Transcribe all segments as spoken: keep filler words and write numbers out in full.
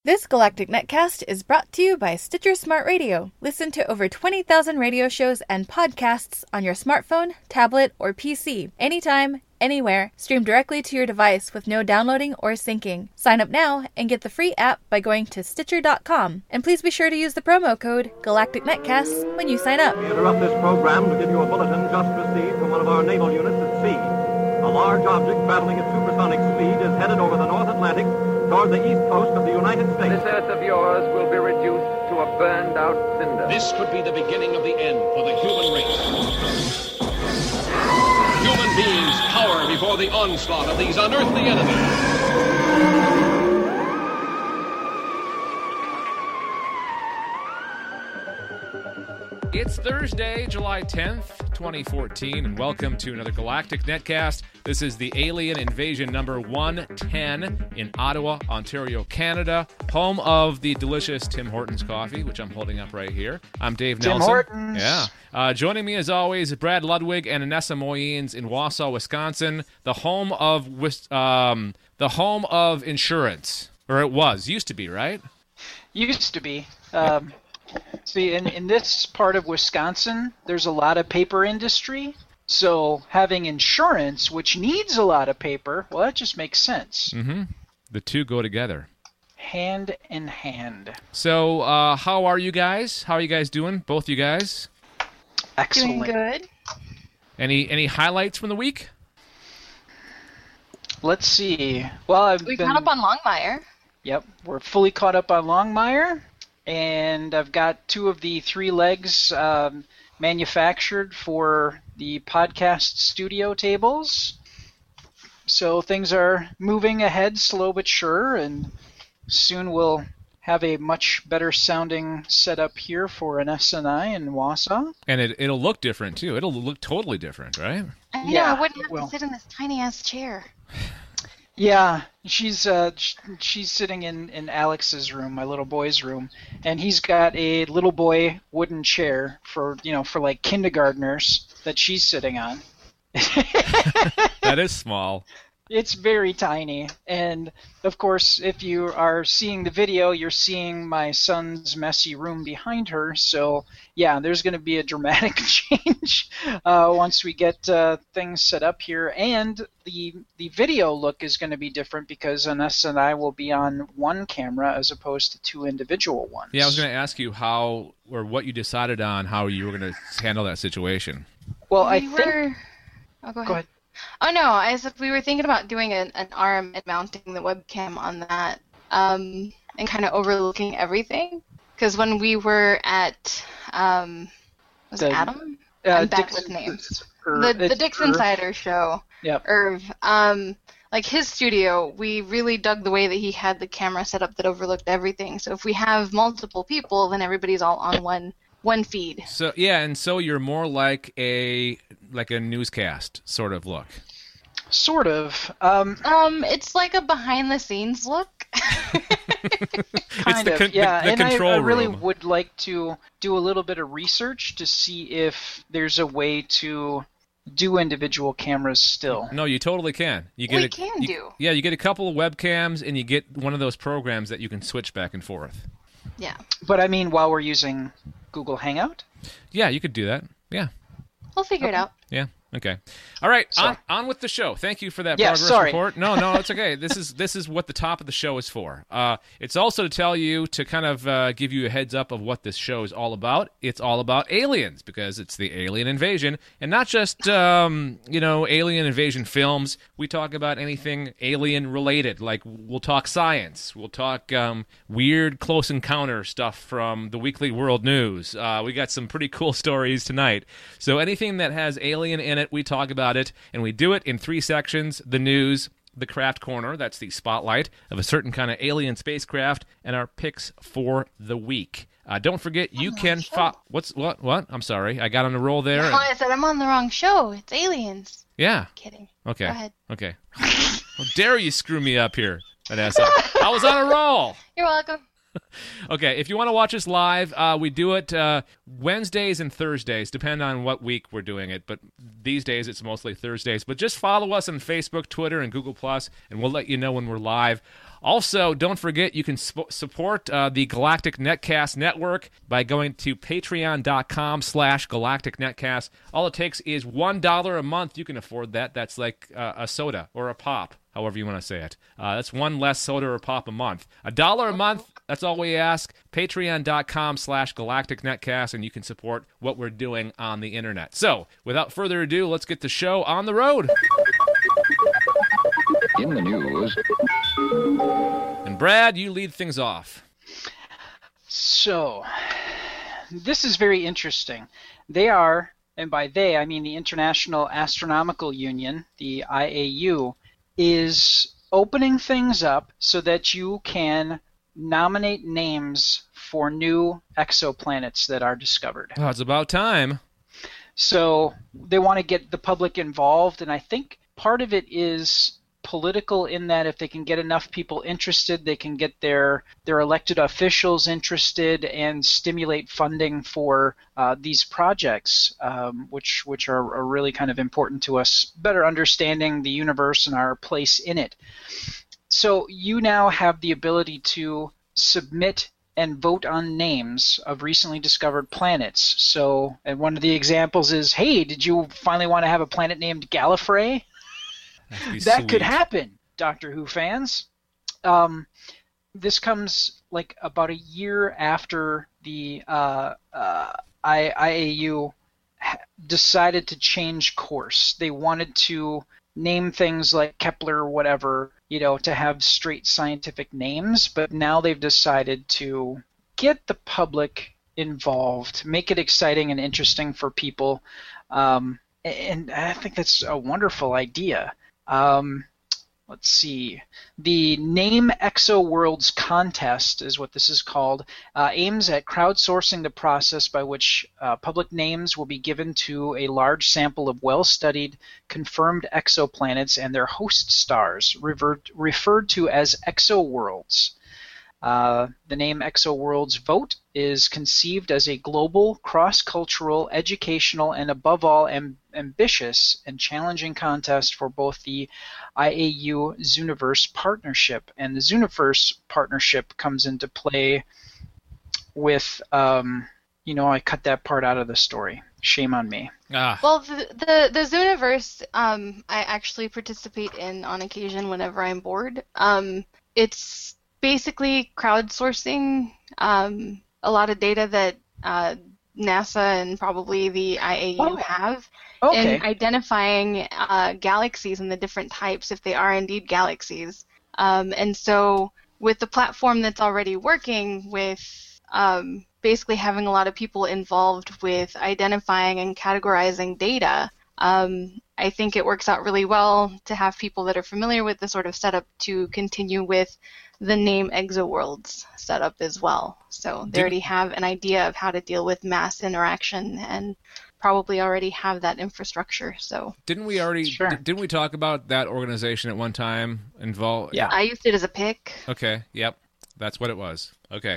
This Galactic Netcast is brought to you by Stitcher Smart Radio. Listen to over twenty thousand radio shows and podcasts on your smartphone, tablet, or P C, anytime, anywhere. Stream directly to your device with no downloading or syncing. Sign up now and get the free app by going to Stitcher dot com. And please be sure to use the promo code Galactic Netcast when you sign up. We interrupt this program to give you a bulletin just received from one of our naval units at sea. A large object traveling at supersonic speed is headed over the North Atlantic toward the east coast of the United States. This earth of yours will be reduced to a burned-out cinder. This could be the beginning of the end for the human race. Human beings cower before the onslaught of these unearthly enemies. It's Thursday, July tenth, twenty fourteen, and welcome to another Galactic Netcast. This is the Alien Invasion number one ten in Ottawa, Ontario, Canada, home of the delicious Tim Hortons coffee, which I'm holding up right here. I'm Dave Tim Nelson. Hortons. Yeah. Uh, joining me, as always, Brad Ludwig and Anessa Moyens in Wausau, Wisconsin, the home of Wis- um, the home of insurance, or it was, used to be, right? Used to be. Um, see, in, in this part of Wisconsin, there's a lot of paper industry. So having insurance, which needs a lot of paper, well, that just makes sense. Mm-hmm. The two go together. Hand in hand. So, uh, how are you guys? How are you guys doing? Both you guys? Excellent. Doing good. Any any highlights from the week? Let's see. Well, I've We been... caught up on Longmire. Yep, we're fully caught up on Longmire. And I've got two of the three legs um, manufactured for the podcast studio tables. So things are moving ahead, slow but sure, and soon we'll have a much better sounding setup here for an S N I in Wausau. And it, it'll look different, too. It'll look totally different, right? I know, Yeah, I wouldn't have well. to sit in this tiny-ass chair. Yeah, she's uh, sh- she's sitting in, in Alex's room, my little boy's room, and he's got a little boy wooden chair for, you know, for like kindergartners that she's sitting on. That is small. It's very tiny, and of course, if you are seeing the video, you're seeing my son's messy room behind her. So, yeah, there's going to be a dramatic change uh, once we get uh, things set up here, and the the video look is going to be different because Anessa and I will be on one camera as opposed to two individual ones. Yeah, I was going to ask you how or what you decided on how you were going to handle that situation. Well, I we think. were... Oh, go ahead. Go ahead. Oh, no, I said we were thinking about doing an, an arm and mounting the webcam on that um, and kind of overlooking everything. Because when we were at, um, was it The- Adam? Uh, I'm bad Dixon- with names. er, The, the it's Dix Irv. Insider show. Yep. Irv. Um, like his studio, we really dug the way that he had the camera set up that overlooked everything. So if we have multiple people, then everybody's all on one one feed. So yeah, and so you're more like a like a newscast sort of look. Sort of. Um, Um, it's like a behind-the-scenes look. Kind the of, con- the- yeah. the and I, control I really room. would like to do a little bit of research to see if there's a way to do individual cameras still. No, you totally can. You get We a, can you- do. Yeah, you get a couple of webcams, and you get one of those programs that you can switch back and forth. Yeah. But I mean, while we're using Google Hangout? Yeah, you could do that. Yeah, We'll figure it out. yeah. Okay. All right, So- on, on with the show. Thank you for that Yeah, progress sorry. report. No, no, it's okay. This is this is what the top of the show is for. Uh, it's also to tell you to kind of uh, give you a heads up of what this show is all about. It's all about aliens because it's the alien invasion, and not just um, you know alien invasion films. We talk about anything alien related. Like we'll talk science. We'll talk um, weird close encounter stuff from the Weekly World News. Uh, we got some pretty cool stories tonight. So anything that has alien in it, we talk about it, and we do it in three sections: the news, the craft corner, that's the spotlight of a certain kind of alien spacecraft, and our picks for the week. Uh, don't forget, you can fo- what's what what? I'm sorry, I got on a roll there. Oh, I said I'm on the wrong show. It's aliens. Yeah. Kidding. Okay. Go ahead. Okay. How dare you screw me up here, Vanessa? I was on a roll. You're welcome. Okay, if you want to watch us live, uh, we do it uh, Wednesdays and Thursdays, depend on what week we're doing it. But these days, it's mostly Thursdays. But just follow us on Facebook, Twitter, and Google Plus, and we'll let you know when we're live. Also, don't forget you can sp- support uh, the Galactic Netcast Network by going to patreon.com slash Galactic Netcast. All it takes is one dollar a month. You can afford that. That's like uh, a soda or a pop, however you want to say it. Uh, that's one less soda or pop a month. A dollar a month, that's all we ask. Patreon.com slash Galactic Netcast, and you can support what we're doing on the internet. So, without further ado, let's get the show on the road. In the news. And Brad, you lead things off. So, this is very interesting. They are, and by they I mean the International Astronomical Union, the I A U, is opening things up so that you can nominate names for new exoplanets that are discovered. Oh, it's about time. So they want to get the public involved, and I think part of it is political in that if they can get enough people interested, they can get their their elected officials interested and stimulate funding for uh, these projects, um, which which are, are really kind of important to us, better understanding the universe and our place in it. So you now have the ability to submit and vote on names of recently discovered planets. So, and one of the examples is, hey, did you finally want to have a planet named Gallifrey? That sweet. Could happen, Doctor Who fans. Um, this comes like about a year after the uh, uh, I A U decided to change course. They wanted to name things like Kepler or whatever, you know, to have straight scientific names, but now they've decided to get the public involved, make it exciting and interesting for people, um, and I think that's a wonderful idea. Um, let's see. The Name ExoWorlds contest is what this is called. Uh, aims at crowdsourcing the process by which uh, public names will be given to a large sample of well-studied, confirmed exoplanets and their host stars, revert, referred to as ExoWorlds. Uh, the Name ExoWorlds vote is conceived as a global, cross-cultural, educational, and above all am- ambitious and challenging contest for both the I A U Zooniverse partnership. And the Zooniverse partnership comes into play with, um, you know, I cut that part out of the story. Shame on me. Ah. Well, the the, the Zooniverse, um, I actually participate in on occasion whenever I'm bored. Um, it's basically crowdsourcing um, a lot of data that uh, NASA and probably the I A U Oh, have okay. in identifying uh, galaxies and the different types, if they are indeed galaxies. Um, and so with the platform that's already working with um, basically having a lot of people involved with identifying and categorizing data, um, I think it works out really well to have people that are familiar with the sort of setup to continue with the Name ExoWorlds setup as well. So they Did- already have an idea of how to deal with mass interaction and probably already have that infrastructure. So Didn't we already? Sure. d- Didn't we talk about that organization at one time? Involved? Yeah. I used it as a pick. Okay. Yep. That's what it was. Okay.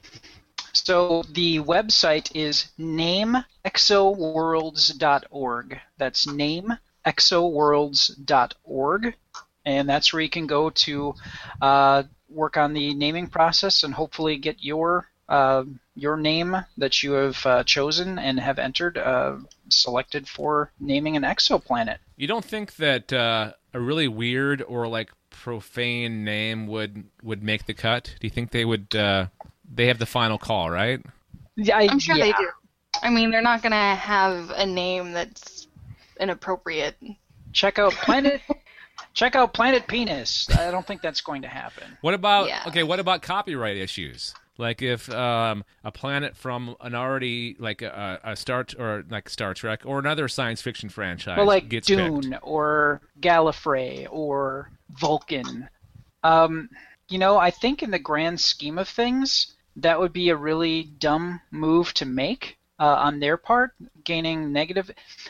So the website is name exoworlds dot org. That's name exoworlds dot org. And that's where you can go to uh, work on the naming process and hopefully get your uh, your name that you have uh, chosen and have entered uh, selected for naming an exoplanet. You don't think that uh, a really weird or like profane name would would make the cut? Do you think they would? Uh, they have the final call, right? Yeah, I, I'm sure yeah. they do. I mean, they're not going to have a name that's inappropriate. Check out Planet. Check out Planet Penis. I don't think that's going to happen. What about Yeah. okay? What about copyright issues? Like if um, a planet from an already like a, a Star or like Star Trek or another science fiction franchise Well, like gets Dune picked. or Gallifrey or Vulcan. Um, you know, I think in the grand scheme of things, that would be a really dumb move to make uh, on their part, gaining negative.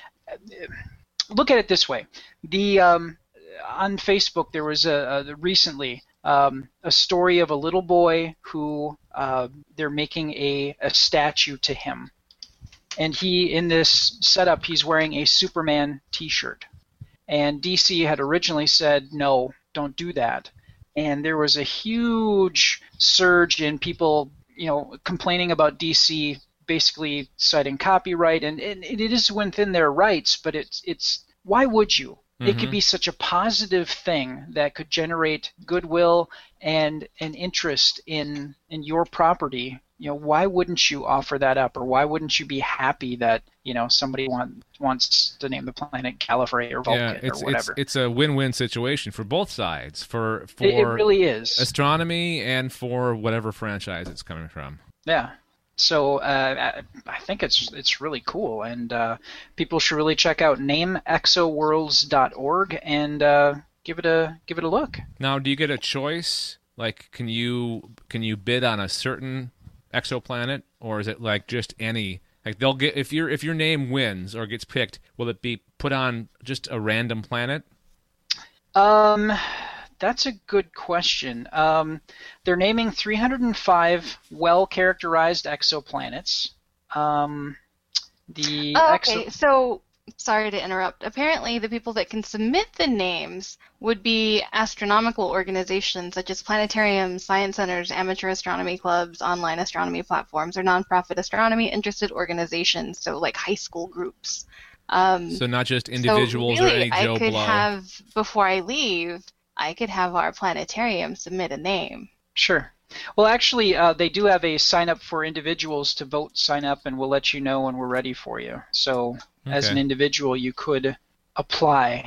Look at it this way: the um, on Facebook there was a, a recently um, a story of a little boy who uh, they're making a, a statue to him. And he, in this setup, he's wearing a Superman T-shirt. And D C had originally said, no, don't do that. and there was a huge surge in people, you know, complaining about D C basically citing copyright, and, and it is within their rights, but it's it's why would you? Mm-hmm. It could be such a positive thing that could generate goodwill and an interest in in your property. You know, why wouldn't you offer that up, or why wouldn't you be happy that, you know, somebody want, wants to name the planet Gallifrey or Vulcan yeah, it's, or whatever? It's, it's a win-win situation for both sides, for for it, it really is. astronomy and for whatever franchise it's coming from. Yeah. So uh, I think it's it's really cool, and uh, people should really check out name exoworlds dot org and uh, give it a give it a look. Now, do you get a choice? Like, can you can you bid on a certain exoplanet, or is it like just any? Like, they'll get if your if your name wins or gets picked, will it be put on just a random planet? Um. That's a good question. Um, they're naming three hundred five well-characterized exoplanets. Um, the oh, okay, exo- so sorry to interrupt. Apparently, the people that can submit the names would be astronomical organizations such as planetariums, science centers, amateur astronomy clubs, online astronomy platforms, or nonprofit astronomy-interested organizations, so like high school groups. Um, so not just individuals so really, or any Joe I could Blow. have, before I leave, I could have our planetarium submit a name. Sure. Well, actually, uh, they do have a sign up for individuals to vote sign up, and we'll let you know when we're ready for you. So okay. As an individual, you could apply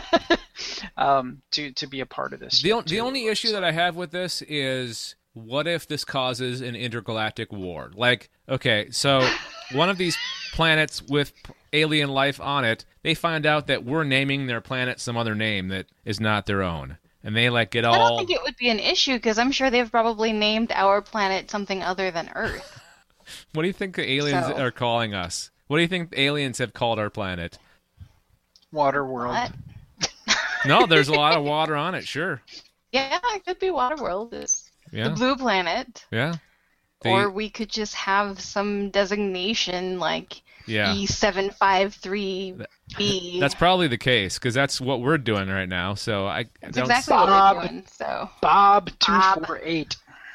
um, to, to be a part of this. The, o- the only issue that I have with this is, what if this causes an intergalactic war? Like, okay, so one of these planets with alien life on it, they find out that we're naming their planet some other name that is not their own. And they like get all... I don't think it would be an issue, because I'm sure they've probably named our planet something other than Earth. What do you think the aliens so... are calling us? What do you think the aliens have called our planet? Waterworld. No, there's a lot of water on it, sure. Yeah, it could be Waterworld. It's yeah. the blue planet. Yeah. The... Or we could just have some designation like yeah. E seven five three B. That's probably the case, because that's what we're doing right now. So I That's don't... exactly Bob, what we're doing. So Bob two four eight.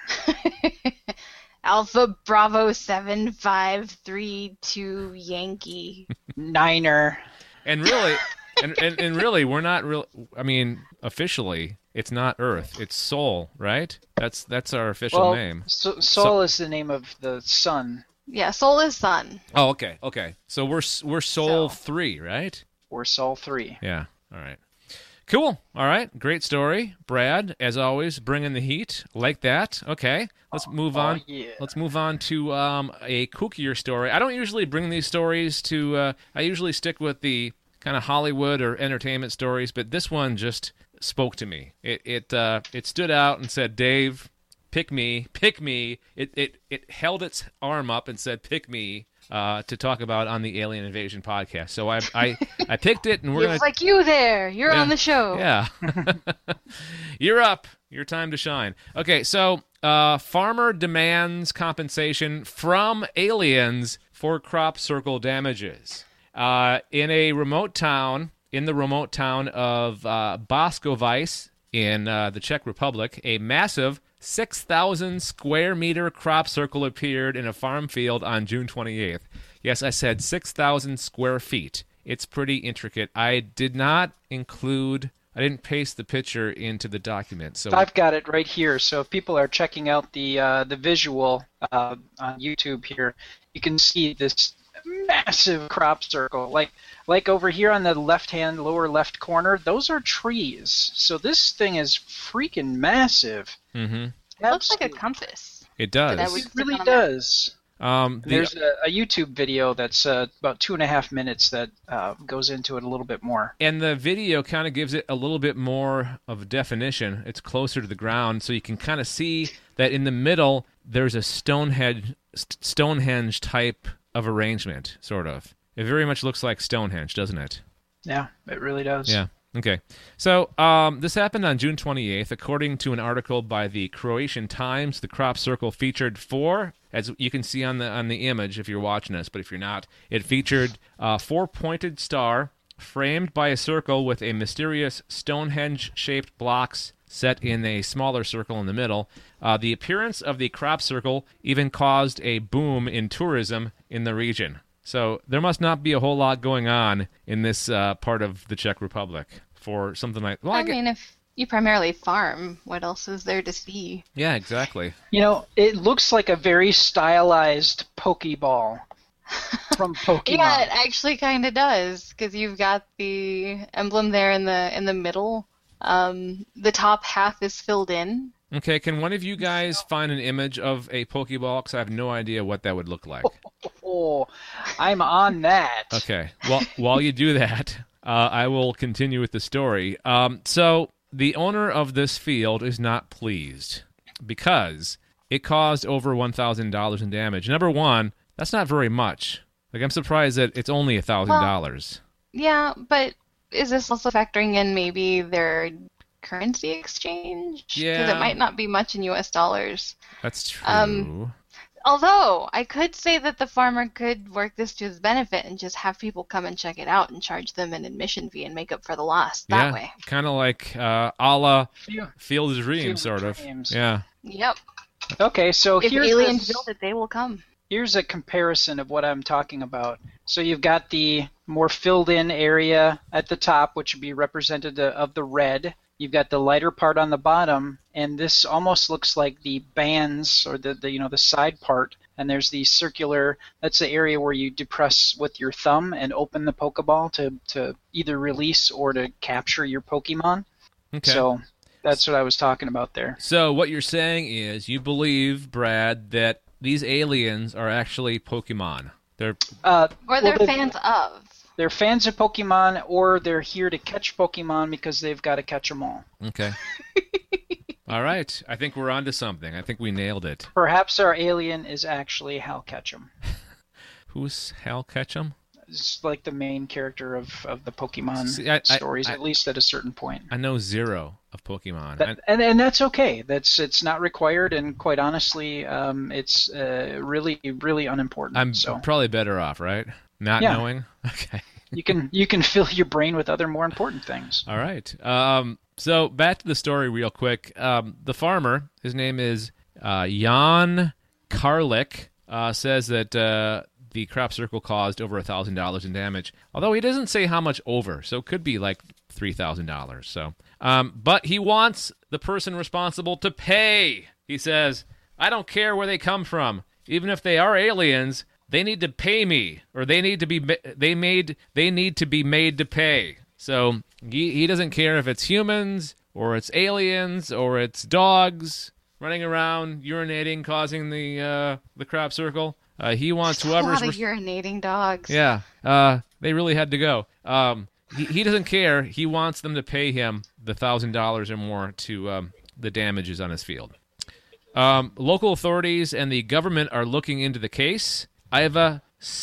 Alpha Bravo seven five three two Yankee. Niner. And really, and, and, and really, we're not real. I mean, officially, it's not Earth. It's Sol, right? That's that's our official well, name. So, Sol so, is the name of the sun. Yeah, Sol is sun. Oh, okay, okay. So we're we're Sol so, three, right? We're Sol three. Yeah. All right. Cool. All right. Great story, Brad. As always, bringing the heat like that. Okay. Let's move oh, on. Yeah. Let's move on to um, a kookier story. I don't usually bring these stories to. Uh, I usually stick with the kind of Hollywood or entertainment stories, but this one just spoke to me. It it uh, it stood out and said, "Dave, pick me, pick me." It it it held its arm up and said, "Pick me." Uh, to talk about on the Alien Invasion podcast. So I I, I picked it, and we're it's gonna... like you there. You're yeah, on the show. Yeah. You're up. Your time to shine. Okay, so uh, farmer demands compensation from aliens for crop circle damages. Uh, in a remote town, in the remote town of uh, Boskovice in uh, the Czech Republic, a massive six thousand square meter crop circle appeared in a farm field on June twenty-eighth. Yes, I said six thousand square feet. It's pretty intricate. I did not include, I didn't paste the picture into the document. So I've got it right here. So if people are checking out the uh, the visual uh, on YouTube here, you can see this massive crop circle. Like like over here on the left-hand lower left corner, those are trees. So this thing is freaking massive. Mm-hmm. It looks like a compass. It does. It really does. Um, the, There's a, a YouTube video that's uh, about two and a half minutes that uh, goes into it a little bit more. And the video kind of gives it a little bit more of a definition. It's closer to the ground, so you can kind of see that in the middle there's a Stonehenge, Stonehenge type of arrangement, sort of. It very much looks like Stonehenge, doesn't it? Yeah, it really does. Yeah. Okay. So um, this happened on June twenty-eighth. According to an article by the Croatian Times, the crop circle featured four, as you can see on the on the image if you're watching us, but if you're not, it featured a four-pointed star framed by a circle with a mysterious Stonehenge-shaped blocks set in a smaller circle in the middle. Uh, the appearance of the crop circle even caused a boom in tourism in the region. So there must not be a whole lot going on in this uh, part of the Czech Republic for something like... Well, I, I get- mean, if you primarily farm, what else is there to see? Yeah, exactly. You know, it looks like a very stylized Pokeball from Pokemon. Yeah, it actually kind of does, because you've got the emblem there in the in the middle. Um, the top half is filled in. Okay, can one of you guys find an image of a Pokeball? Because I have no idea what that would look like. Oh, I'm on that. Okay, well, while you do that, uh, I will continue with the story. Um, so, the owner of this field is not pleased because it caused over one thousand dollars in damage. Number one, that's not very much. Like, I'm surprised that it's only one thousand dollars. Well, yeah, but is this also factoring in maybe their currency exchange? Yeah. Because it might not be much in U S dollars. That's true. Um, Although, I could say that the farmer could work this to his benefit and just have people come and check it out and charge them an admission fee and make up for the loss that yeah, way. kind of like uh, a la Yeah. Field of Dreams, Field sort of of. Dreams. Yeah. Yep. Okay, so If here's aliens this- build it, they will come. Here's a comparison of what I'm talking about. So you've got the more filled-in area at the top, which would be representative of the red. You've got the lighter part on the bottom, and this almost looks like the bands or the, the you know the side part. And there's the circular. That's the area where you depress with your thumb and open the Pokeball to to either release or to capture your Pokemon. Okay. So that's what I was talking about there. So what you're saying is you believe, Brad, that these aliens are actually Pokemon. They're Uh, Or well, they're the- fans of. They're fans of Pokemon, or they're here to catch Pokemon because they've got to catch them all. okay. All right. I think we're onto something. I think we nailed it. Perhaps our alien is actually Hal Ketchum. Who's Hal Ketchum? It's like the main character of, of the Pokemon See, I- I- stories, I- at least at a certain point. I know zero of Pokemon. That, I- and and that's okay. That's it's not required, and quite honestly, um, it's uh, really really unimportant. I'm so probably better off, right? Not Yeah. knowing? Okay. you can you can fill your brain with other more important things. All right. Um, so back to the story real quick. Um, the farmer, his name is uh, Jan Karlik, uh, says that uh, the crop circle caused over one thousand dollars in damage, although he doesn't say how much over, so it could be like three thousand dollars. So, um, but he wants the person responsible to pay. He says, I don't care where they come from. Even if they are aliens, they need to pay me, or they need to be ma- they made they need to be made to pay. So he he doesn't care if it's humans or it's aliens or it's dogs running around urinating, causing the uh, the crop circle. Uh, he wants A whoever's lot of res- urinating dogs. yeah. Uh, they really had to go. Um, he he doesn't care. He wants them to pay him the thousand dollars or more to um, the damages on his field. Um, local authorities and the government are looking into the case. Iva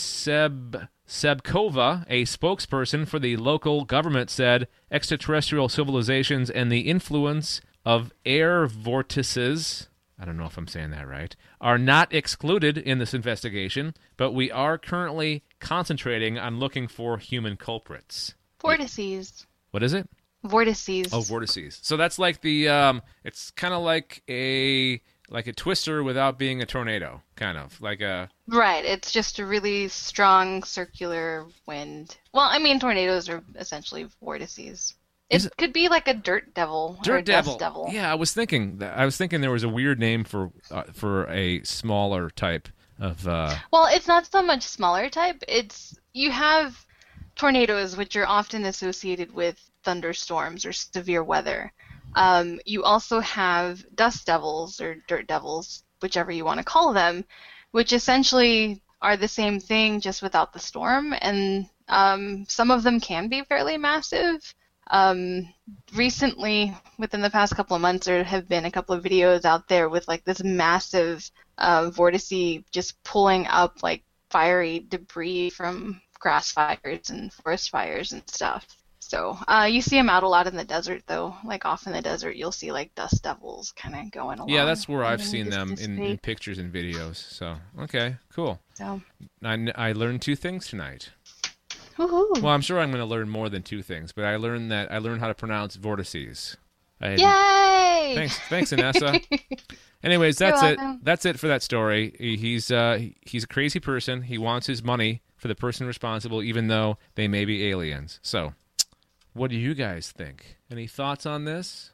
Seb Sebkova, a spokesperson for the local government, said extraterrestrial civilizations and the influence of air vortices, I don't know if I'm saying that right, are not excluded in this investigation, but we are currently concentrating on looking for human culprits. Vortices. What is it? Vortices. Oh, vortices. So that's like the, um, it's kind of like a, like a twister without being a tornado, kind of like a. Right, it's just a really strong circular wind. Well, I mean, tornadoes are essentially vortices. It, Is it- could be like a dirt devil or a Dirt devil. dust devil. Yeah, I was thinking. that- I was thinking there was a weird name for uh, for a smaller type of. Uh, Well, it's not so much smaller type. It's you have tornadoes, which are often associated with thunderstorms or severe weather. Um, you also have dust devils or dirt devils, whichever you want to call them, which essentially are the same thing just without the storm. And um, some of them can be fairly massive. Um, recently, within the past couple of months, there have been a couple of videos out there with like this massive uh, vortice just pulling up like fiery debris from grass fires and forest fires and stuff. So uh, you see them out a lot in the desert, though. Like off in the desert, you'll see like dust devils kind of going along. yeah, that's where and I've then seen they just them in, in dissipate. pictures and videos. So okay, cool. So I, I learned two things tonight. Woohoo! Well, I'm sure I'm going to learn more than two things, but I learned that I learned how to pronounce vortices. I had- Yay! Thanks, thanks, Inessa. Anyways, You're that's it. welcome. That's it for that story. He- He's uh, he- he's a crazy person. He wants his money for the person responsible, even though they may be aliens. So, what do you guys think? Any thoughts on this?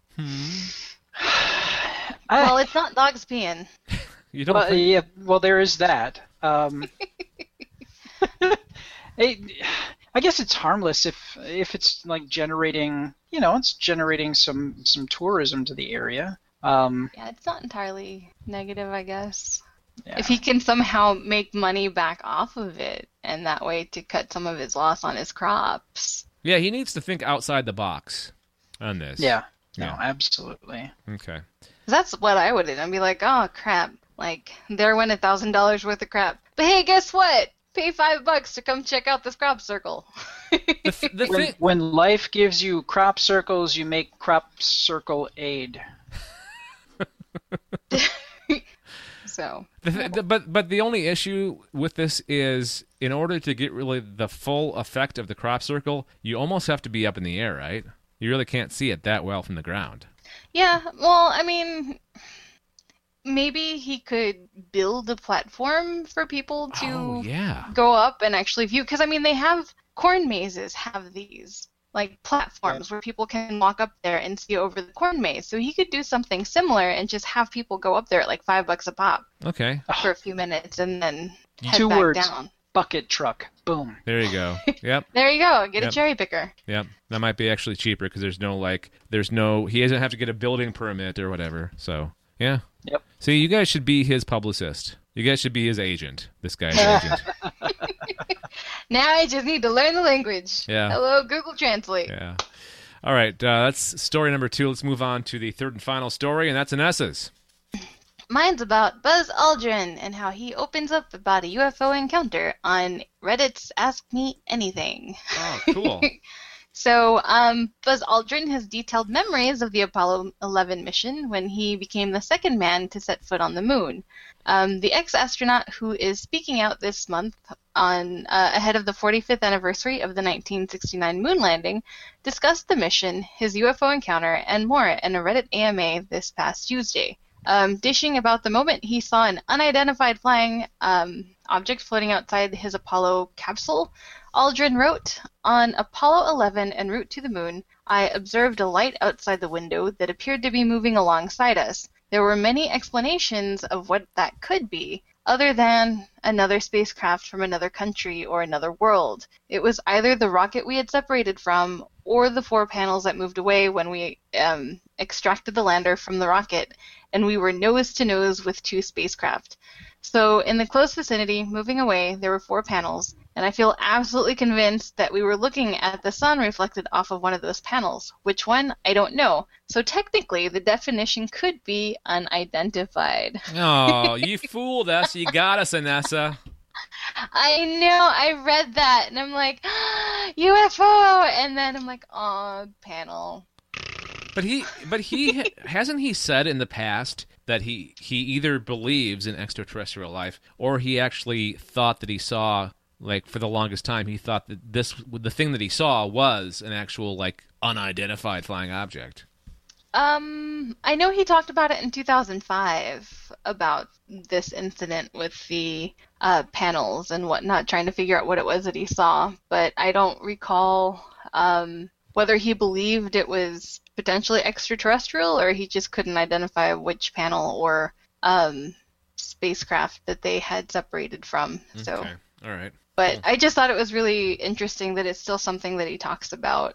Well, it's not dogs peeing. You don't Well, think? yeah, well, there is that. Um, it, I guess it's harmless if if it's like generating, you know, it's generating some some tourism to the area. Um, Yeah, it's not entirely negative, I guess. yeah. If he can somehow make money back off of it, and that way to cut some of his loss on his crops. Yeah, he needs to think outside the box on this. yeah, Yeah. no, absolutely. Okay. That's what I would do. I'd be like, oh crap, like there went a thousand dollars worth of crap. But hey, guess what? Pay five bucks to come check out this crop circle. The, f- the When, thing. when life gives you crop circles, you make crop circle aid. So The th- the- but but the only issue with this is, in order to get really the full effect of the crop circle, you almost have to be up in the air, right? You really can't see it that well from the ground. yeah, well, I mean, maybe he could build a platform for people to Oh yeah. go up and actually view. Because I mean, they have corn mazes have these like platforms where people can walk up there and see over the corn maze. So he could do something similar and just have people go up there at like five bucks a pop Okay. for a few minutes and then head Two back words. down. Bucket truck. Boom. There you go. Yep. There you go. Get Yep. a cherry picker. Yep. That might be actually cheaper because there's no like there's no he doesn't have to get a building permit or whatever. So yeah. Yep. See, you guys should be his publicist. You guys should be his agent. This guy's agent. Now I just need to learn the language. Yeah. Hello, Google Translate. Yeah. All right. Uh, that's story number two. Let's move on to the third and final story, and that's Inessa's. Mine's about Buzz Aldrin and how he opens up about a U F O encounter on Reddit's Ask Me Anything. Oh, cool. So, um, Buzz Aldrin has detailed memories of the Apollo eleven mission when he became the second man to set foot on the moon. Um, the ex-astronaut who is speaking out this month on uh, ahead of the forty-fifth anniversary of the nineteen sixty-nine moon landing discussed the mission, his U F O encounter, and more in a Reddit A M A this past Tuesday. Um, dishing about the moment he saw an unidentified flying um, object floating outside his Apollo capsule, Aldrin wrote, "On Apollo eleven en route to the moon, I observed a light outside the window that appeared to be moving alongside us. There were many explanations of what that could be, other than another spacecraft from another country or another world. It was either the rocket we had separated from or the four panels that moved away when we um, extracted the lander from the rocket, and we were nose to nose with two spacecraft. So in the close vicinity, moving away, there were four panels, and I feel absolutely convinced that we were looking at the sun reflected off of one of those panels. Which one? I don't know. So technically, the definition could be unidentified." Oh, you fooled us. You got us, Inessa. I know, I read that, and I'm like, U F O! And then I'm like, oh, panel. But he, but he hasn't he said in the past that he he either believes in extraterrestrial life or he actually thought that he saw, like for the longest time he thought that this the thing that he saw was an actual like unidentified flying object. Um, I know he talked about it in two thousand five about this incident with the uh, panels and whatnot, trying to figure out what it was that he saw, but I don't recall um, whether he believed it was potentially extraterrestrial or he just couldn't identify which panel or um, spacecraft that they had separated from. So, Okay, all right. but Cool. I just thought it was really interesting that it's still something that he talks about.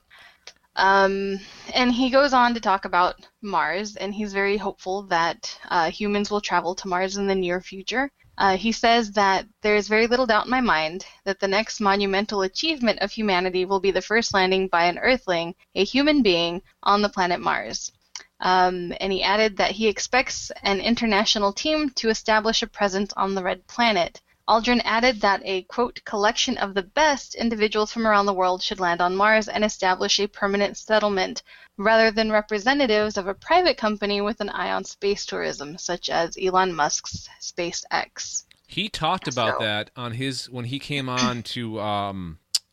Um, and he goes on to talk about Mars, and he's very hopeful that uh, humans will travel to Mars in the near future. Uh, he says that there is very little doubt in my mind that the next monumental achievement of humanity will be the first landing by an Earthling, a human being, on the planet Mars. Um, and he added that he expects an international team to establish a presence on the Red Planet. Aldrin added that a, quote, collection of the best individuals from around the world should land on Mars and establish a permanent settlement, rather than representatives of a private company with an eye on space tourism, such as Elon Musk's SpaceX. He talked about So- that on his when he came on to um,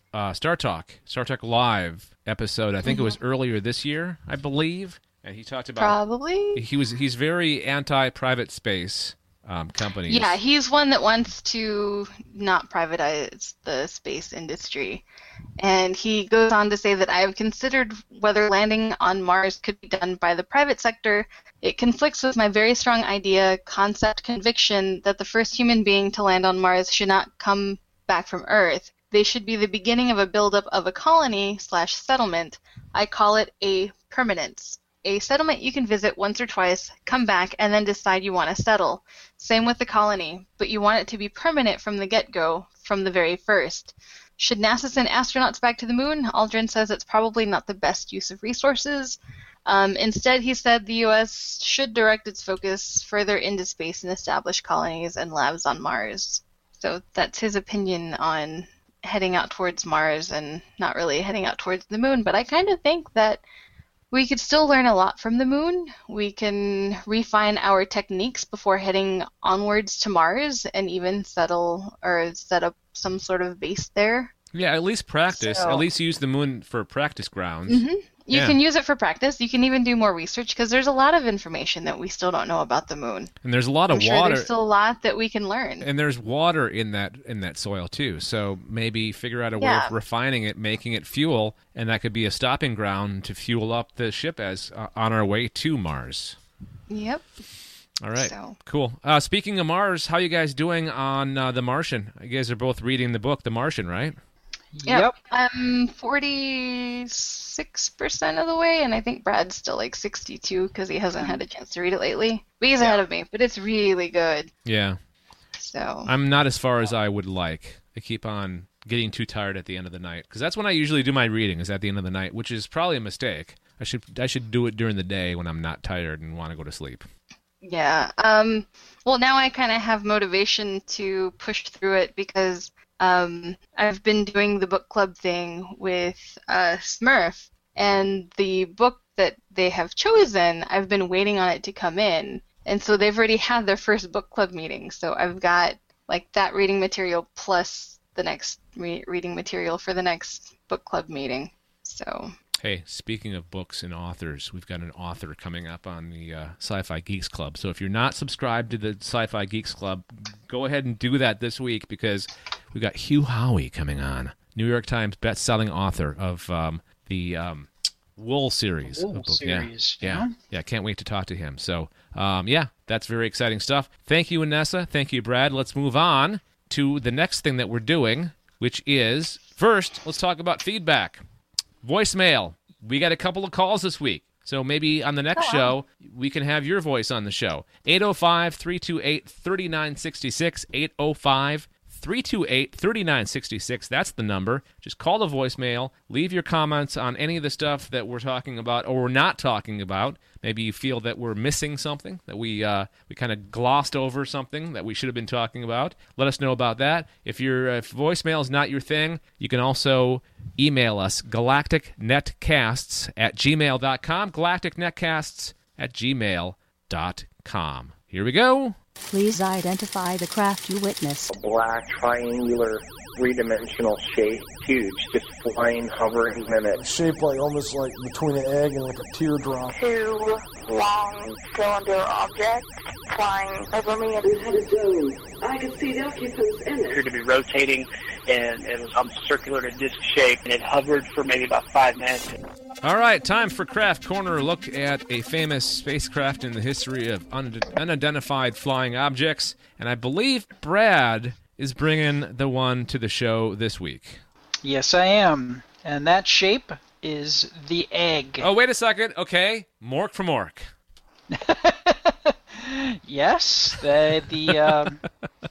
uh, Star Talk, Star Talk Live episode. I think Mm-hmm. it was earlier this year, I believe. And he talked about Probably. he was he's very anti-private space um, companies. Yeah, he's one that wants to not privatize the space industry. And he goes on to say that I have considered whether landing on Mars could be done by the private sector. It conflicts with my very strong idea, concept, conviction that the first human being to land on Mars should not come back from Earth. They should be the beginning of a buildup of a colony slash settlement. I call it a permanence. A settlement you can visit once or twice, come back, and then decide you want to settle. Same with the colony, but you want it to be permanent from the get-go, from the very first. Should NASA send astronauts back to the moon? Aldrin says it's probably not the best use of resources. Um, instead, he said the U S should direct its focus further into space and establish colonies and labs on Mars. So that's his opinion on heading out towards Mars and not really heading out towards the moon. But I kind of think that we could still learn a lot from the moon. We can refine our techniques before heading onwards to Mars and even settle or set up some sort of base there. Yeah, at least practice. So- At least use the moon for practice grounds. Mm-hmm. You Yeah. can use it for practice. You can even do more research because there's a lot of information that we still don't know about the moon. And there's a lot of I'm sure water. there's still a lot that we can learn. And there's water in that in that soil too. So maybe figure out a way Yeah. of refining it, making it fuel, and that could be a stopping ground to fuel up the ship as uh, on our way to Mars. Yep. All right, So- cool. Uh, speaking of Mars, how you guys doing on uh, The Martian? You guys are both reading the book The Martian, right? Yep. I'm forty-six percent of the way, and I think Brad's still like sixty-two because he hasn't had a chance to read it lately. But he's ahead of me, but it's really good. Yeah. So I'm not as far as I would like. I keep on getting too tired at the end of the night because that's when I usually do my reading, is at the end of the night, which is probably a mistake. I should I should do it during the day when I'm not tired and want to go to sleep. yeah. Um. Well, now I kind of have motivation to push through it because um I've been doing the book club thing with uh, Smurf, and the book that they have chosen, I've been waiting on it to come in. And so they've already had their first book club meeting. So I've got like that reading material plus the next re- reading material for the next book club meeting. So Hey, speaking of books and authors, we've got an author coming up on the uh, Sci-Fi Geeks Club. So if you're not subscribed to the Sci-Fi Geeks Club, go ahead and do that this week because we've got Hugh Howey coming on, New York Times best-selling author of um, the um, Wool series. Wool of books. series, Yeah, yeah. yeah, yeah. Can't wait to talk to him. So, um, yeah, that's very exciting stuff. Thank you, Anessa. Thank you, Brad. Let's move on to the next thing that we're doing, which is, first, let's talk about feedback. Voicemail. We got a couple of calls this week. So maybe on the next show, we can have your voice on the show. eight oh five, three two eight, three nine six six, eight oh five, three two eight, three nine six six. That's the number. Just call the voicemail. Leave your comments on any of the stuff that we're talking about or we're not talking about. Maybe you feel that we're missing something, that we uh, we kind of glossed over something that we should have been talking about. Let us know about that. If your if voicemail is not your thing, you can also email us, galacticnetcasts at gmail dot com, galacticnetcasts at gmail dot com. Here we go. Please identify the craft you witnessed. Black, triangular, three-dimensional shape, huge, just flying, hovering mimics. Shaped like almost like between an egg and like a teardrop. Two long cylinder objects flying over me. We had a dome. I could see the occupants in It it. appeared to be rotating, and it was um, circular to disc shape, and it hovered for maybe about five minutes. All right, time for Craft Corner. A look at a famous spacecraft in the history of un- unidentified flying objects. And I believe Brad is bringing the one to the show this week. Yes, I am. And that shape is the egg. Oh, wait a second. Okay, Mork from Mork. Yes, the the um,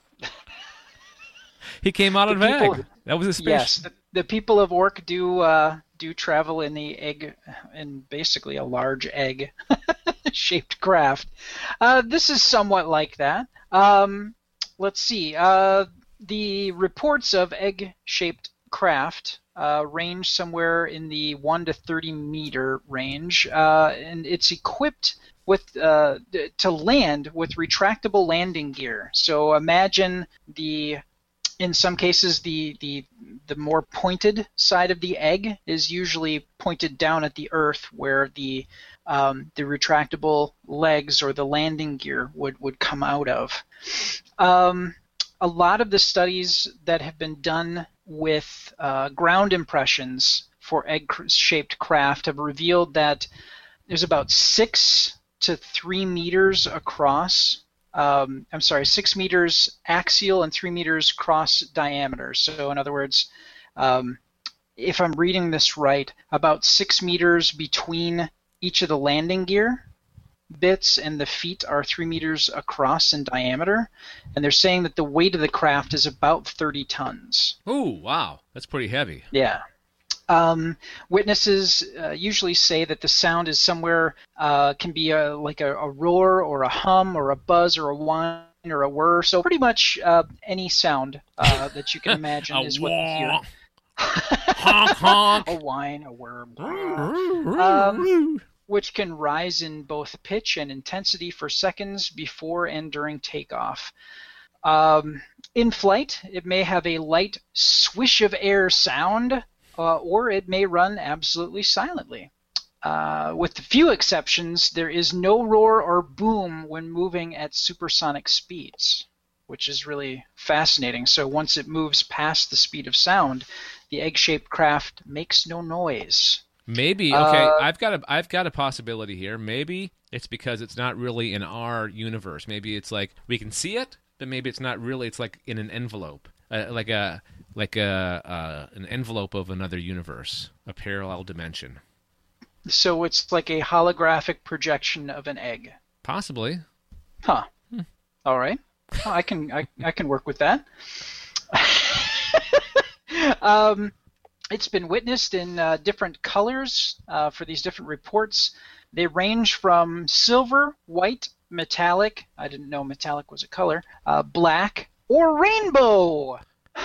He came out of the an people- egg. That was a space. yes, the, the people of Orc do uh, do travel in the egg, in basically a large egg shaped craft. Uh, this is somewhat like that. Um, let's see. Uh, the reports of egg-shaped craft uh, range somewhere in the one to thirty meter range, uh, and it's equipped with uh, to land with retractable landing gear. So imagine the in some cases, the, the the more pointed side of the egg is usually pointed down at the earth, where the um, the retractable legs or the landing gear would, would come out of. Um, a lot of the studies that have been done with uh, ground impressions for egg-shaped craft have revealed that there's about six to three meters across. Um, I'm sorry, six meters axial and three meters cross diameter. So in other words, um, if I'm reading this right, about six meters between each of the landing gear bits and the feet are three meters across in diameter. And they're saying that the weight of the craft is about thirty tons. Ooh, wow. That's pretty heavy. Yeah. Um, witnesses uh, usually say that the sound is somewhere, uh, can be a, like a, a roar or a hum or a buzz or a whine or a whir. So pretty much uh, any sound uh, that you can imagine is what you hear. Honk, honk. A whine, a whir, um, which can rise in both pitch and intensity for seconds before and during takeoff. Um, in flight, it may have a light swish of air sound, Uh, or it may run absolutely silently. Uh, with a few exceptions, there is no roar or boom when moving at supersonic speeds, which is really fascinating. So once it moves past the speed of sound, the egg-shaped craft makes no noise. Maybe okay. Uh, I've got a I've got a possibility here. Maybe it's because it's not really in our universe. Maybe it's like we can see it, but maybe it's not really. It's like in an envelope, uh, like a. Like a uh, an envelope of another universe, a parallel dimension. So it's like a holographic projection of an egg. Possibly. Huh. Hmm. All right. Well, I can I, I can work with that. um, it's been witnessed in uh, different colors uh, for these different reports. They range from silver, white, metallic. I didn't know metallic was a color. Uh, black or rainbow.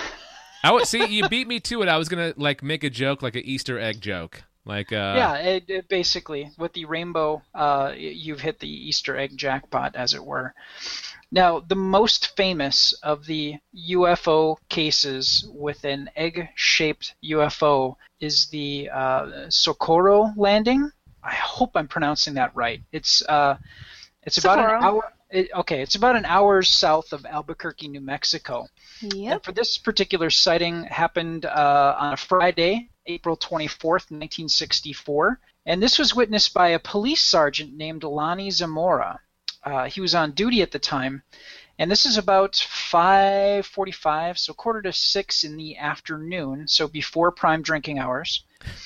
I would see you beat me to it. I was gonna like make a joke, like an Easter egg joke, like uh... yeah. It, it basically, with the rainbow, uh, you've hit the Easter egg jackpot, as it were. Now, the most famous of the U F O cases with an egg-shaped U F O is the uh, Socorro landing. I hope I'm pronouncing that right. It's uh, it's about Socorro. an hour. It, okay, it's about an hour south of Albuquerque, New Mexico. Yep. And for this particular sighting, happened uh, on a Friday, April twenty-fourth, nineteen sixty-four, and this was witnessed by a police sergeant named Lonnie Zamora. Uh, he was on duty at the time, and this is about five forty-five, so quarter to six in the afternoon, so before prime drinking hours.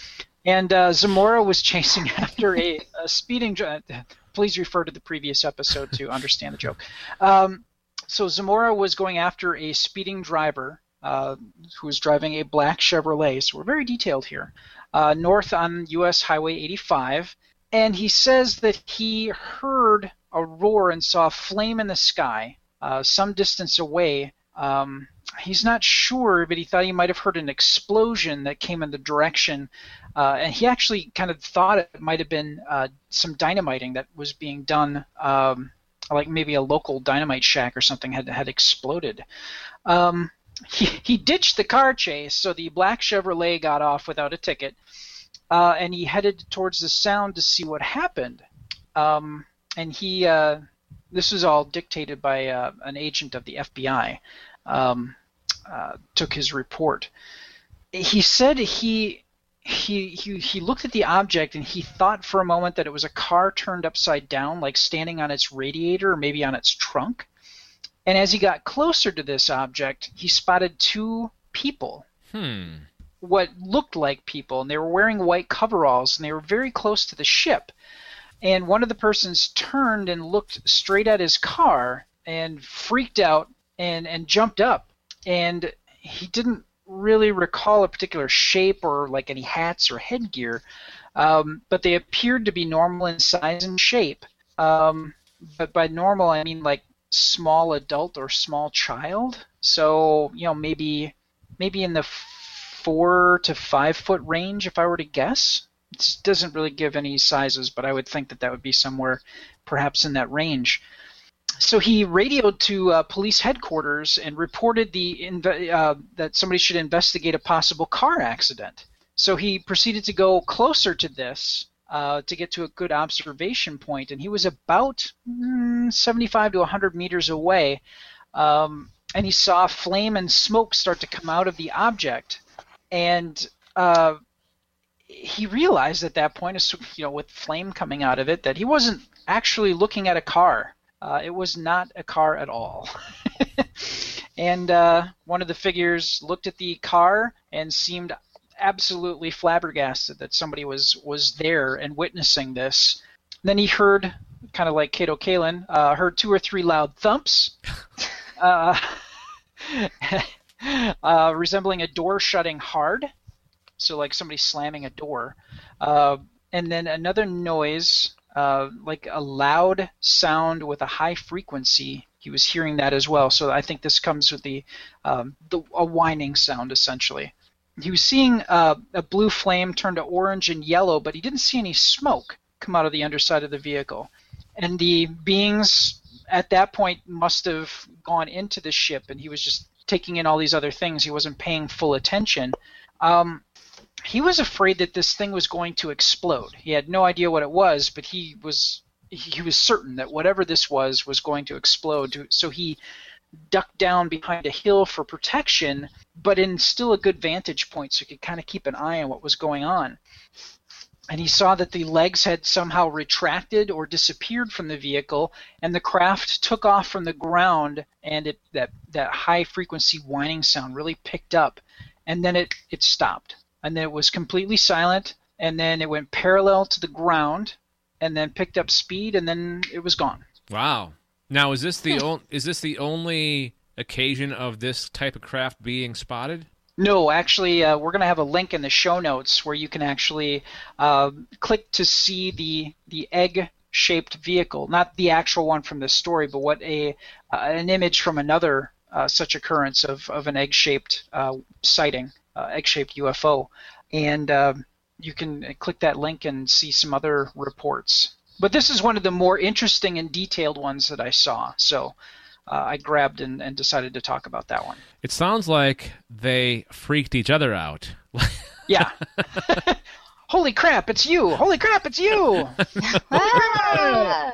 And uh, Zamora was chasing after a, a speeding driver. Please refer to the previous episode to understand the joke. Um, so Zamora was going after a speeding driver uh, who was driving a black Chevrolet. So we're very detailed here. Uh, north on U S Highway eighty-five. And he says that he heard a roar and saw a flame in the sky uh, some distance away. Um, he's not sure, but he thought he might have heard an explosion that came in the direction. Uh, and he actually kind of thought it might have been uh, some dynamiting that was being done, um, like maybe a local dynamite shack or something had had exploded. Um, he, he ditched the car chase, so the black Chevrolet got off without a ticket, uh, and he headed towards the sound to see what happened. Um, and he, uh, this was all dictated by uh, an agent of the F B I, um, uh, took his report. He said he... He, he he looked at the object and he thought for a moment that it was a car turned upside down, like standing on its radiator or maybe on its trunk. And as he got closer to this object, he spotted two people, Hmm. what looked like people, and they were wearing white coveralls, and they were very close to the ship. And one of the persons turned and looked straight at his car and freaked out and, and jumped up. And he didn't really recall a particular shape or like any hats or headgear, um, but they appeared to be normal in size and shape. Um, but by normal, I mean like small adult or small child. So, you know, maybe maybe in the four to five foot range, if I were to guess. It doesn't really give any sizes, but I would think that that would be somewhere perhaps in that range. So he radioed to uh, police headquarters and reported the inve- uh, that somebody should investigate a possible car accident. So he proceeded to go closer to this uh, to get to a good observation point, and he was about mm, seventy-five to one hundred meters away, um, and he saw flame and smoke start to come out of the object, and uh, he realized at that point, you know, with flame coming out of it, that he wasn't actually looking at a car. Uh, it was not a car at all. And uh, one of the figures looked at the car and seemed absolutely flabbergasted that somebody was, was there and witnessing this. Then he heard, kind of like Kato Kalin, uh, heard two or three loud thumps, uh, uh, resembling a door shutting hard, so like somebody slamming a door. Uh, and then another noise, uh, like a loud sound with a high frequency. He was hearing that as well. So I think this comes with the, um, the a whining sound, essentially. He was seeing uh, a blue flame turn to orange and yellow, but he didn't see any smoke come out of the underside of the vehicle. And the beings at that point must have gone into the ship, and he was just taking in all these other things. He wasn't paying full attention. Um, he was afraid that this thing was going to explode. He had no idea what it was, but he was he was certain that whatever this was was going to explode. So he ducked down behind a hill for protection, but in still a good vantage point, so he could kind of keep an eye on what was going on. And he saw that the legs had somehow retracted or disappeared from the vehicle, and the craft took off from the ground, and it, that, that high-frequency whining sound really picked up, and then it, it stopped. And then it was completely silent, and then it went parallel to the ground, and then picked up speed, and then it was gone. Wow. Now, is this the o- is this the only occasion of this type of craft being spotted? No, actually, uh, we're going to have a link in the show notes where you can actually uh, click to see the the egg-shaped vehicle, not the actual one from the story, but what a uh, an image from another uh, such occurrence of, of an egg-shaped uh, sighting, uh, egg-shaped U F O. And uh, you can click that link and see some other reports. But this is one of the more interesting and detailed ones that I saw, so uh, I grabbed and, and decided to talk about that one. It sounds like they freaked each other out. Yeah. Holy crap, it's you! Holy crap, it's you! Ah!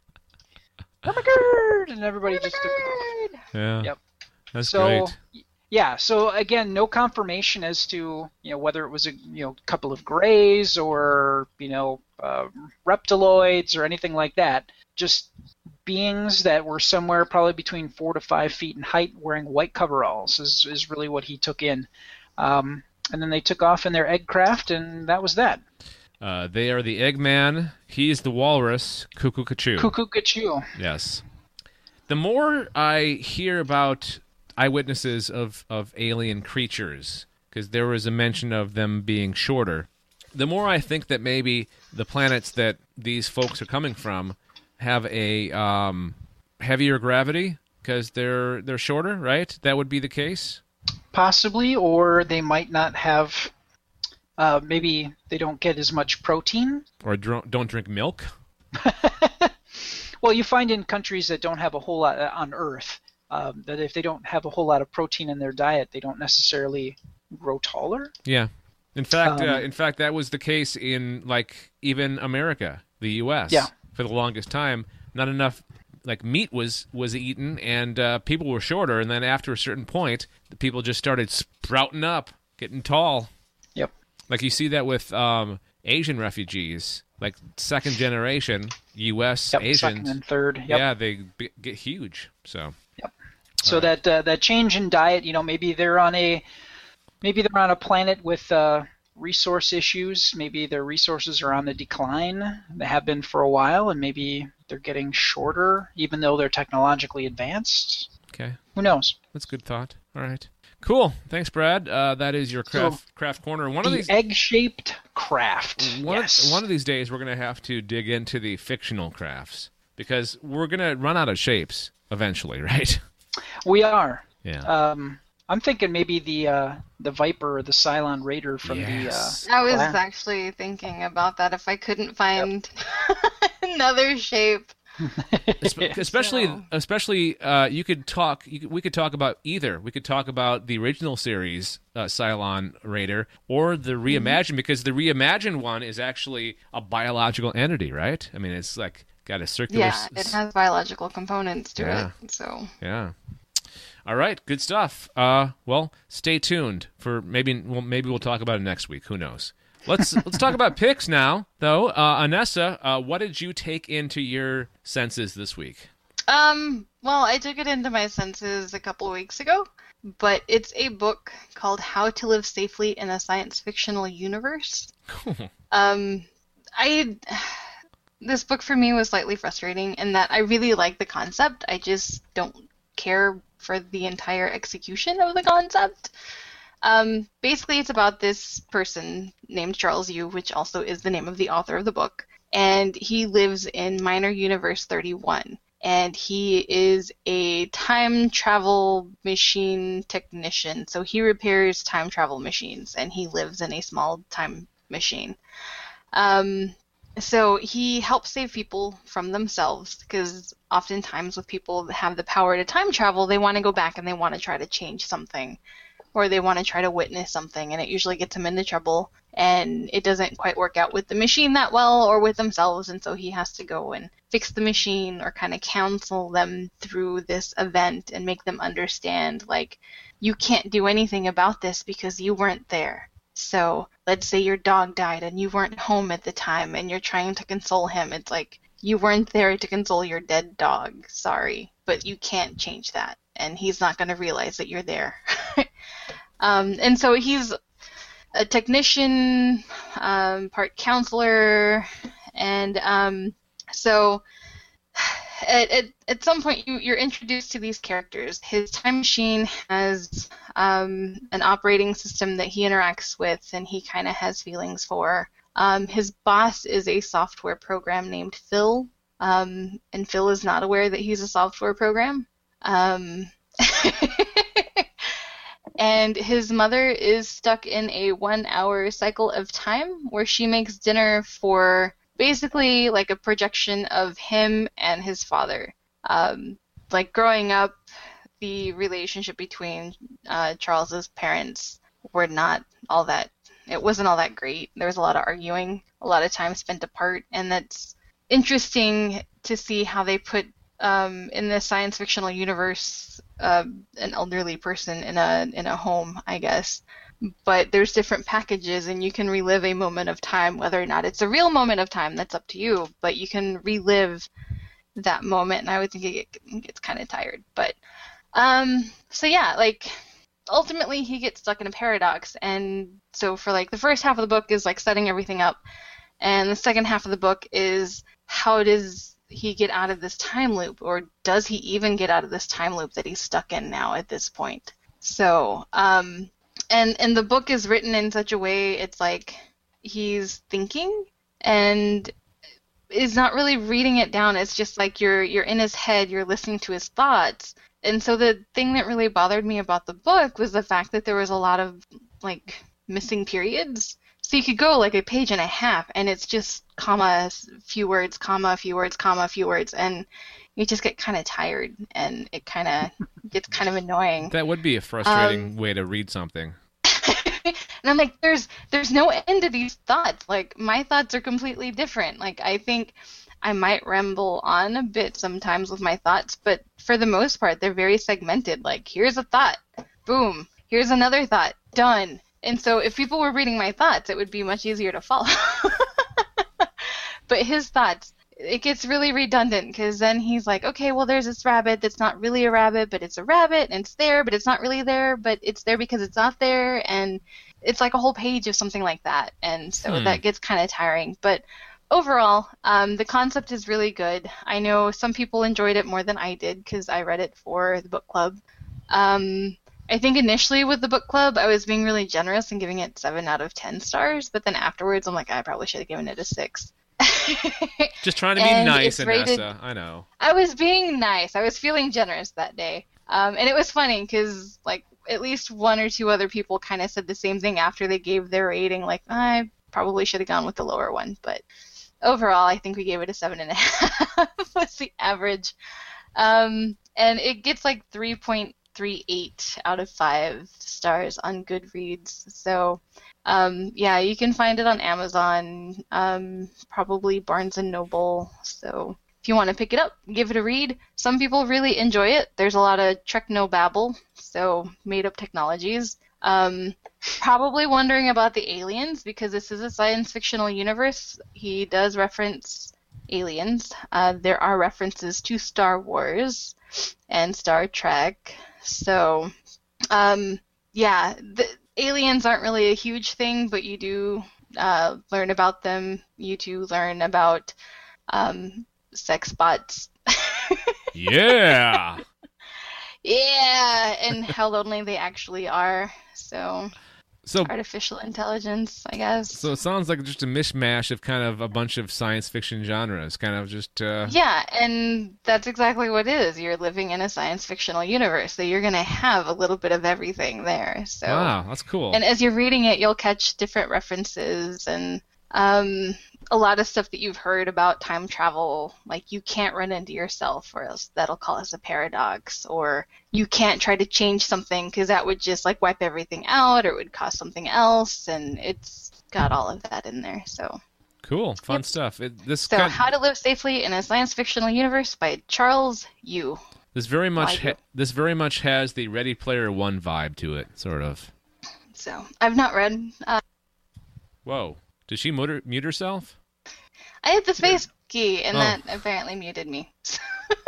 Oh my god! And everybody oh just took it off. Yeah. Yep. That's so, great. Yeah, so again, no confirmation as to, you know, whether it was a you know couple of grays or, you know, uh, reptiloids or anything like that. Just beings that were somewhere probably between four to five feet in height wearing white coveralls is, is really what he took in. Um, and then they took off in their egg craft, and that was that. Uh, they are the Eggman. He's the walrus, Cuckoo-Cachu. Cuckoo-Cachu. Yes. The more I hear about eyewitnesses of, of alien creatures, because there was a mention of them being shorter, the more I think that maybe the planets that these folks are coming from have a um, heavier gravity because they're they're shorter, right? That would be the case? Possibly, or they might not have, uh, maybe they don't get as much protein. Or dr- don't drink milk? Well, you find in countries that don't have a whole lot on Earth, um, that if they don't have a whole lot of protein in their diet, they don't necessarily grow taller. Yeah. In fact, Um, uh, in fact, that was the case in, like, even America, the U S Yeah. For the longest time. Not enough, like, meat was, was eaten, and uh, people were shorter, and then after a certain point, the people just started sprouting up, getting tall. Yep. Like, you see that with um, Asian refugees, like, second generation U S Yep, Asians. second and third. Yep. Yeah, they b- get huge, so... Yep. So that uh, that change in diet, you know, maybe they're on a maybe they're on a planet with uh, resource issues. Maybe their resources are on the decline. They have been for a while, and maybe they're getting shorter, even though they're technologically advanced. Okay. Who knows? That's a good thought. All right. Cool. Thanks, Brad. Uh, that is your craft So, craft corner. One the of these egg-shaped craft. one, yes. of, one of these days, we're going to have to dig into the fictional crafts because we're going to run out of shapes eventually, right? We are. Yeah. Um, I'm thinking maybe the uh, the Viper or the Cylon Raider from Yes. the. Uh, I was class. actually thinking about that if I couldn't find another shape. especially, So- especially, uh, you could talk. You could, we could talk about either. We could talk about the original series, uh, Cylon Raider, or the reimagined, because the reimagined one is actually a biological entity, right? I mean, it's like got a circular. Yeah, it has biological components to Yeah. it. So Yeah. All right, good stuff. Uh, well, stay tuned for maybe. Well, maybe we'll talk about it next week. Who knows? Let's let's talk about picks now, though. Uh, Anessa, uh, what did you take into your senses this week? Um, well, I took it into my senses a couple of weeks ago, but it's a book called How to Live Safely in a Science Fictional Universe. um, I this book for me was slightly frustrating in that I really like the concept. I just don't care for the entire execution of the concept. Um, basically, it's about this person named Charles Yu, which also is the name of the author of the book, and he lives in Minor Universe thirty-one. And he is a time travel machine technician. So he repairs time travel machines, and he lives in a small time machine. Um, so he helps save people from themselves, because oftentimes with people that have the power to time travel, they want to go back and they want to try to change something, or they want to try to witness something, and it usually gets them into trouble, and it doesn't quite work out with the machine that well or with themselves, and so he has to go and fix the machine or kind of counsel them through this event and make them understand, like, you can't do anything about this because you weren't there. So let's say your dog died and you weren't home at the time and you're trying to console him. It's like, you weren't there to console your dead dog. Sorry, but you can't change that. And he's not going to realize that you're there. um, and so he's a technician, um, part counselor, and um, so at, at, at some point you, you're introduced to these characters. His time machine has um, an operating system that he interacts with and he kind of has feelings for. Um, his boss is a software program named Phil, um, and Phil is not aware that he's a software program. Um, and his mother is stuck in a one-hour cycle of time where she makes dinner for basically like a projection of him and his father. Um, like growing up, the relationship between uh, Charles's parents were not all that, it wasn't all that great. There was a lot of arguing, a lot of time spent apart, and that's interesting to see how they put um, in the science fictional universe uh, an elderly person in a in a home, I guess. But there's different packages, and you can relive a moment of time, whether or not it's a real moment of time, that's up to you, but you can relive that moment, and I would think it gets kind of tired. But, um, so yeah, like, ultimately he gets stuck in a paradox, and so for, like, the first half of the book is, like, setting everything up, and the second half of the book is how does he get out of this time loop, or does he even get out of this time loop that he's stuck in now at this point? So, um... And and the book is written in such a way, it's like he's thinking and is not really reading it down. It's just like you're you're in his head, you're listening to his thoughts. And so the thing that really bothered me about the book was the fact that there was a lot of like missing periods. So you could go like a page and a half and it's just comma, few words, comma, few words, comma, few words, and you just get kind of tired, and it kind of gets kind of annoying. That would be a frustrating Um, way to read something. And I'm like, there's there's no end to these thoughts. Like, my thoughts are completely different. Like, I think I might ramble on a bit sometimes with my thoughts, but for the most part, they're very segmented. Like, here's a thought, boom. Here's another thought, done. And so if people were reading my thoughts, it would be much easier to follow. But his thoughts, it gets really redundant, because then he's like, okay, well, there's this rabbit that's not really a rabbit, but it's a rabbit, and it's there, but it's not really there, but it's there because it's not there, and it's like a whole page of something like that, and so Hmm. that gets kind of tiring. But overall, um, the concept is really good. I know some people enjoyed it more than I did, because I read it for the book club. Um, I think initially with the book club, I was being really generous and giving it seven out of ten stars, but then afterwards, I'm like, I probably should have given it a six. Just trying to be And nice, it's rated- Anessa. I know. I was being nice. I was feeling generous that day. Um, and it was funny because, like, at least one or two other people kind of said the same thing after they gave their rating. Like, I probably should have gone with the lower one. But overall, I think we gave it a seven and a half. Was the average, um, and it gets like three point three eight out of five stars on Goodreads. So, um, yeah, you can find it on Amazon, um, probably Barnes and Noble. So, if you want to pick it up, give it a read. Some people really enjoy it. There's a lot of techno-babble, so made-up technologies. Um, probably wondering about the aliens, because this is a science fictional universe. He does reference aliens. Uh, there are references to Star Wars and Star Trek. So, um, yeah, the aliens aren't really a huge thing, but you do uh, learn about them. You do learn about um, sex bots. Yeah! Yeah, and how lonely they actually are. So, so artificial intelligence, I guess. So it sounds like just a mishmash of kind of a bunch of science fiction genres, kind of just... Uh... Yeah, and that's exactly what it is. You're living in a science fictional universe, so you're going to have a little bit of everything there. So, wow, that's cool. And as you're reading it, you'll catch different references and um, a lot of stuff that you've heard about time travel, like you can't run into yourself or else that'll cause a paradox, or you can't try to change something because that would just like wipe everything out or it would cause something else, and it's got all of that in there. So cool, fun yep. stuff. It, this so kind... How to Live Safely in a Science Fictional Universe by Charles Yu. This very much ha- this very much has the Ready Player One vibe to it, sort of. So I've not read. Uh, Whoa. Did she mute, her, mute herself? I hit the space key, and oh. that apparently muted me. It's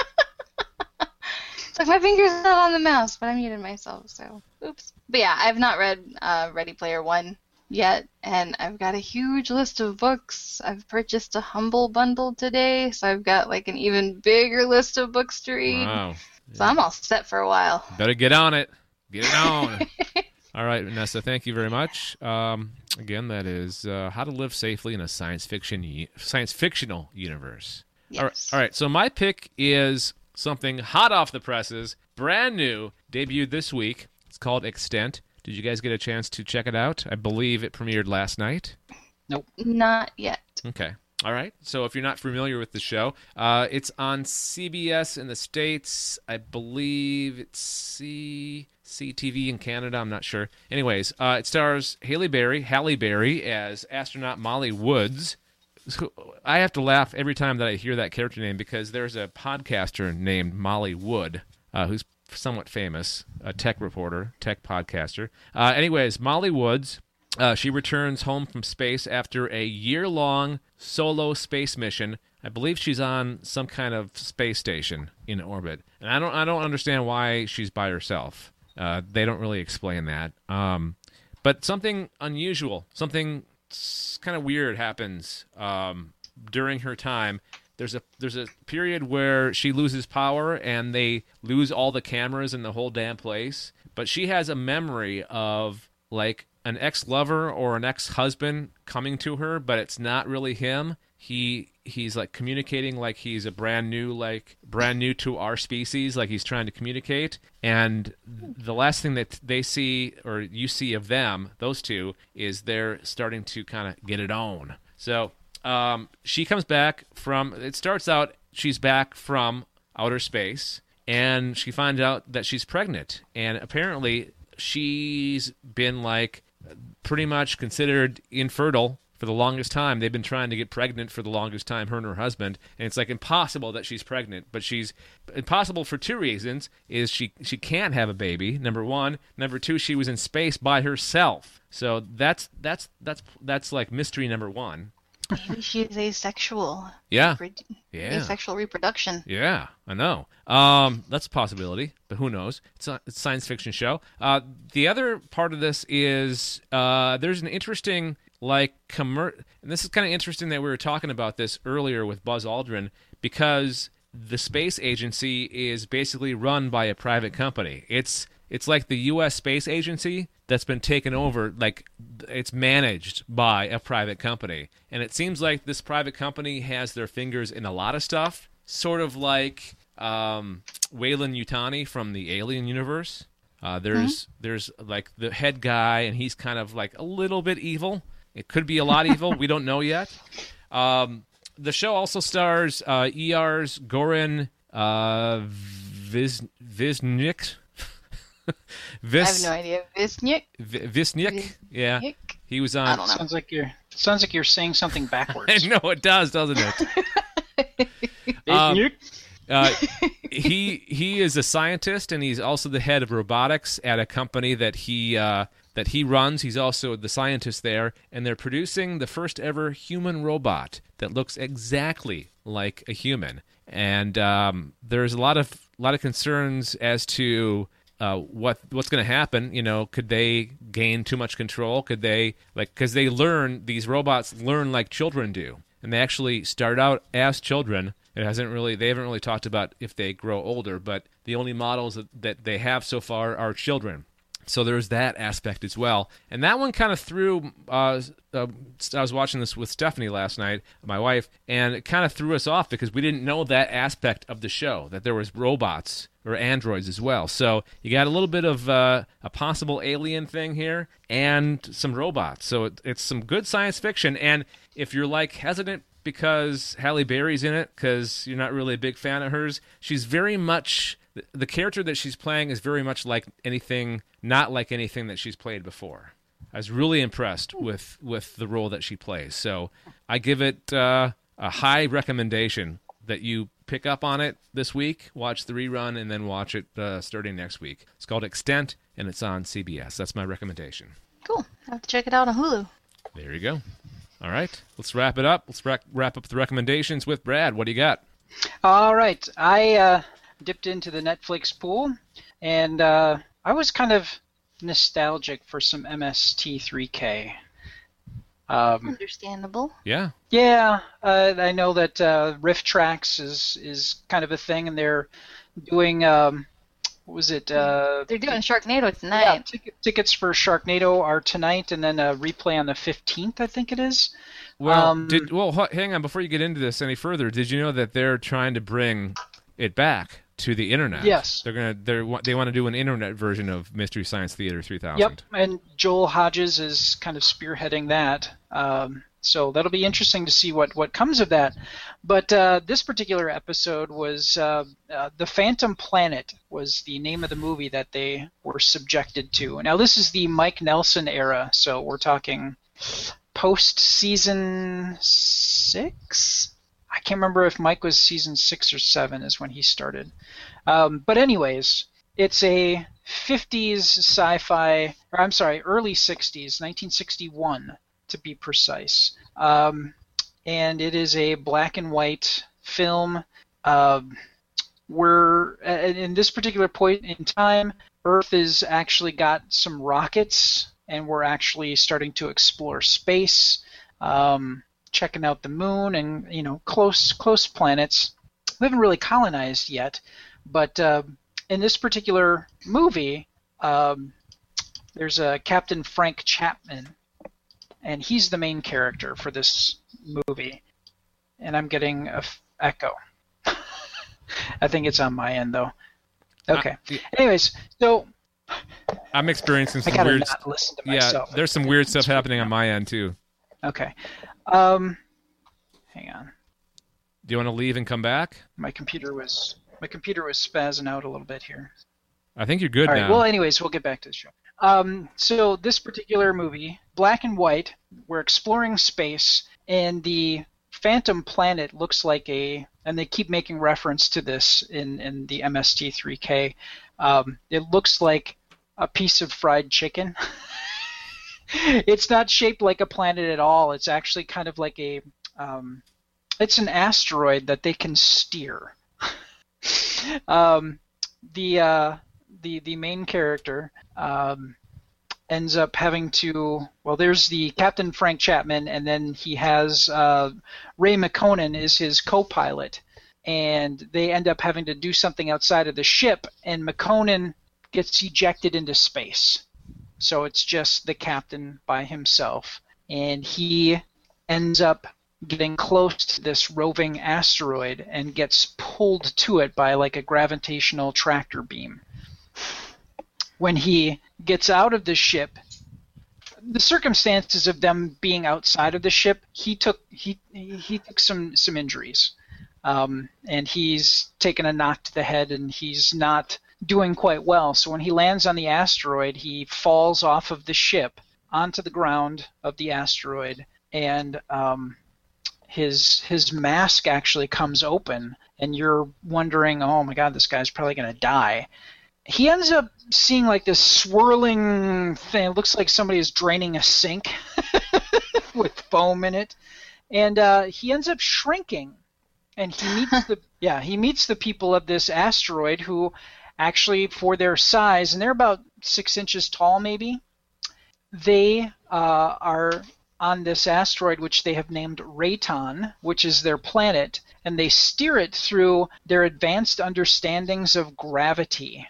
like my finger's not on the mouse, but I muted myself, so oops. But yeah, I've not read uh, Ready Player One yet, and I've got a huge list of books. I've purchased a Humble bundle today, so I've got like an even bigger list of books to read. Wow. So I'm all set for a while. Better get on it. Get it on. All right, Vanessa, thank you very much. Um, again, that is uh, How to Live Safely in a Science Fiction Science Fictional Universe. Yes. All right, all right, so my pick is something hot off the presses, brand new, debuted this week. It's called Extent. Did you guys get a chance to check it out? I believe it premiered last night. Nope. Not yet. Okay. All right. So if you're not familiar with the show, uh, it's on C B S in the States. I believe it's C... C T V in Canada, I'm not sure. Anyways, uh, it stars Halle Berry, Halle Berry as astronaut Molly Woods. I have to laugh every time that I hear that character name because there's a podcaster named Molly Wood uh, who's somewhat famous, a tech reporter, tech podcaster. Uh, anyways, Molly Woods, uh, she returns home from space after a year-long solo space mission. I believe she's on some kind of space station in orbit, and I don't, I don't understand why she's by herself. Uh, they don't really explain that. Um, but something unusual, something kind of weird happens um, during her time. There's a there's a period where she loses power and they lose all the cameras in the whole damn place. But she has a memory of like an ex-lover or an ex-husband coming to her, but it's not really him. He he's like communicating like he's a brand new like brand new to our species, like he's trying to communicate. And the last thing that they see or you see of them, those two, is they're starting to kind of get it on. So um, she comes back from. It starts out she's back from outer space, and she finds out that she's pregnant, and apparently she's been like pretty much considered infertile. For the longest time, they've been trying to get pregnant for the longest time, her and her husband, and it's like impossible that she's pregnant. But she's impossible for two reasons: is she she can't have a baby, number one. Number two, she was in space by herself. So that's that's that's that's like mystery number one. Maybe she's asexual. Yeah. Re- yeah. Asexual reproduction. Yeah, I know. Um, that's a possibility, but who knows? It's a, it's a science fiction show. Uh, the other part of this is uh, there's an interesting. Like, commer- and this is kind of interesting that we were talking about this earlier with Buzz Aldrin, because the space agency is basically run by a private company. It's it's like the U S Space Agency that's been taken over, like it's managed by a private company. And it seems like this private company has their fingers in a lot of stuff, sort of like um, Weyland-Yutani from the Alien universe. Uh, there's mm-hmm. there's like the head guy, and he's kind of like a little bit evil. It could be a lot evil. We don't know yet. Um, the show also stars uh, E R's Goran uh, Vis- Visnik. Vis- I have no idea. Visnik? V- Visnik? Yeah. Visnik? He was on. I don't know. Sounds like you're sounds like you're saying something backwards. No, it does, doesn't it? um, uh, he he is a scientist, and he's also the head of robotics at a company that he uh, that he runs. He's also the scientist there, and they're producing the first ever human robot that looks exactly like a human. And um, there's a lot of lot of concerns as to uh, what what's going to happen. You know, could they gain too much control? Could they like because they learn these robots learn like children do, and they actually start out as children. It hasn't really they haven't really talked about if they grow older, but the only models that, that they have so far are children. So there's that aspect as well. And that one kind of threw, uh, uh, I was watching this with Stephanie last night, my wife, and it kind of threw us off because we didn't know that aspect of the show, that there was robots or androids as well. So you got a little bit of uh, a possible alien thing here and some robots. So it, it's some good science fiction. And if you're like hesitant because Halle Berry's in it, because you're not really a big fan of hers, she's very much... the character that she's playing is very much like anything, not like anything that she's played before. I was really impressed with, with the role that she plays. So I give it uh, a high recommendation that you pick up on it this week, watch the rerun, and then watch it uh, starting next week. It's called Extent, and it's on C B S. That's my recommendation. Cool. I have to check it out on Hulu. There you go. All right, let's wrap it up. Let's wrap, wrap up the recommendations with Brad. What do you got? All right. I... Uh... dipped into the Netflix pool, and uh, I was kind of nostalgic for some M S T three K. Um, Understandable. Yeah. Yeah, uh, I know that uh, Rift Tracks is is kind of a thing, and they're doing um, what was it? Uh, they're doing Sharknado tonight. Yeah, ticket, tickets for Sharknado are tonight, and then a replay on the fifteenth, I think it is. Well, um, did well. Hang on, before you get into this any further, did you know that they're trying to bring it back to the internet? Yes. They're gonna they they want to do an internet version of Mystery Science Theater three thousand. Yep, and Joel Hodges is kind of spearheading that. Um, so that'll be interesting to see what, what comes of that. But uh, this particular episode was uh, uh, The Phantom Planet was the name of the movie that they were subjected to. Now this is the Mike Nelson era, so we're talking post-season six? I can't remember if Mike was season six or seven is when he started. Um, but anyways, it's a fifties sci-fi, or I'm sorry, early sixties, nineteen sixty-one to be precise. Um, and it is a black and white film. Um, we're, in this particular point in time, Earth has actually got some rockets, and we're actually starting to explore space. Um, checking out the moon and, you know, close close planets. We haven't really colonized yet, but uh, in this particular movie, um, there's a Captain Frank Chapman, and he's the main character for this movie. And I'm getting a f- echo. I think it's on my end, though. Okay. Uh, Anyways, so... I'm experiencing some I gotta weird... not listen to yeah, myself. there's some weird stuff happening on my end, too. Okay. Um, hang on. Do you want to leave and come back? My computer was my computer was spazzing out a little bit here. I think you're good All right. now. Well, anyways, we'll get back to the show. Um, so this particular movie, black and white, we're exploring space, and the Phantom Planet looks like a, and they keep making reference to this in, in the M S T three K. Um, it looks like a piece of fried chicken. It's not shaped like a planet at all. It's actually kind of like a, um, it's an asteroid that they can steer. um, the uh, the the main character um, ends up having to, well, there's the Captain Frank Chapman, and then he has uh, Ray McConan is his co-pilot, and they end up having to do something outside of the ship, and McConan gets ejected into space. So it's just the captain by himself, and he ends up getting close to this roving asteroid and gets pulled to it by like a gravitational tractor beam. When he gets out of the ship, the circumstances of them being outside of the ship, he took he he took some some injuries, um, and he's taken a knock to the head, and he's not doing quite well. So when he lands on the asteroid, he falls off of the ship onto the ground of the asteroid, and um, his his mask actually comes open, and you're wondering, oh my God, this guy's probably going to die. He ends up seeing like this swirling thing. It looks like somebody is draining a sink with foam in it, and uh, he ends up shrinking. And he meets the yeah he meets the people of this asteroid who actually, for their size, and they're about six inches tall maybe, they uh, are on this asteroid which they have named Rayton, which is their planet, and they steer it through their advanced understandings of gravity.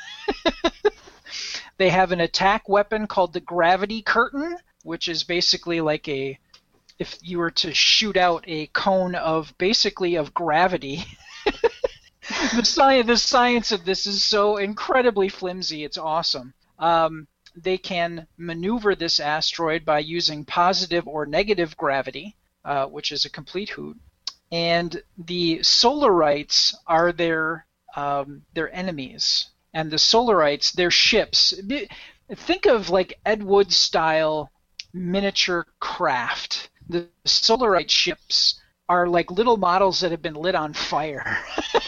They have an attack weapon called the Gravity Curtain, which is basically like a, if you were to shoot out a cone of basically of gravity. the, science, the science of this is so incredibly flimsy. It's awesome. Um, they can maneuver this asteroid by using positive or negative gravity, uh, which is a complete hoot. And the Solarites are their um, their enemies. And the Solarites, their ships. Think of like Ed Wood style miniature craft. The Solarite ships are like little models that have been lit on fire.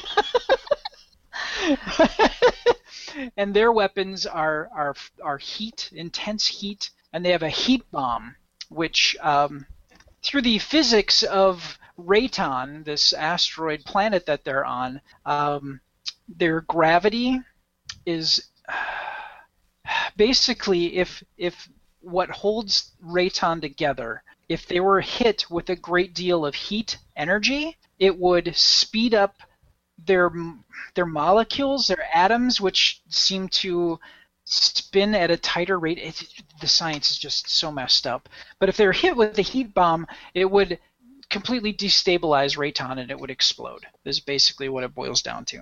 And their weapons are, are are heat, intense heat, and they have a heat bomb, which um, through the physics of Rayton, this asteroid planet that they're on, um, their gravity is basically if if what holds Rayton together, if they were hit with a great deal of heat energy, it would speed up their their molecules, their atoms, which seem to spin at a tighter rate. It, the science is just so messed up. But if they're hit with a heat bomb, it would completely destabilize Rayton and it would explode. This is basically what it boils down to.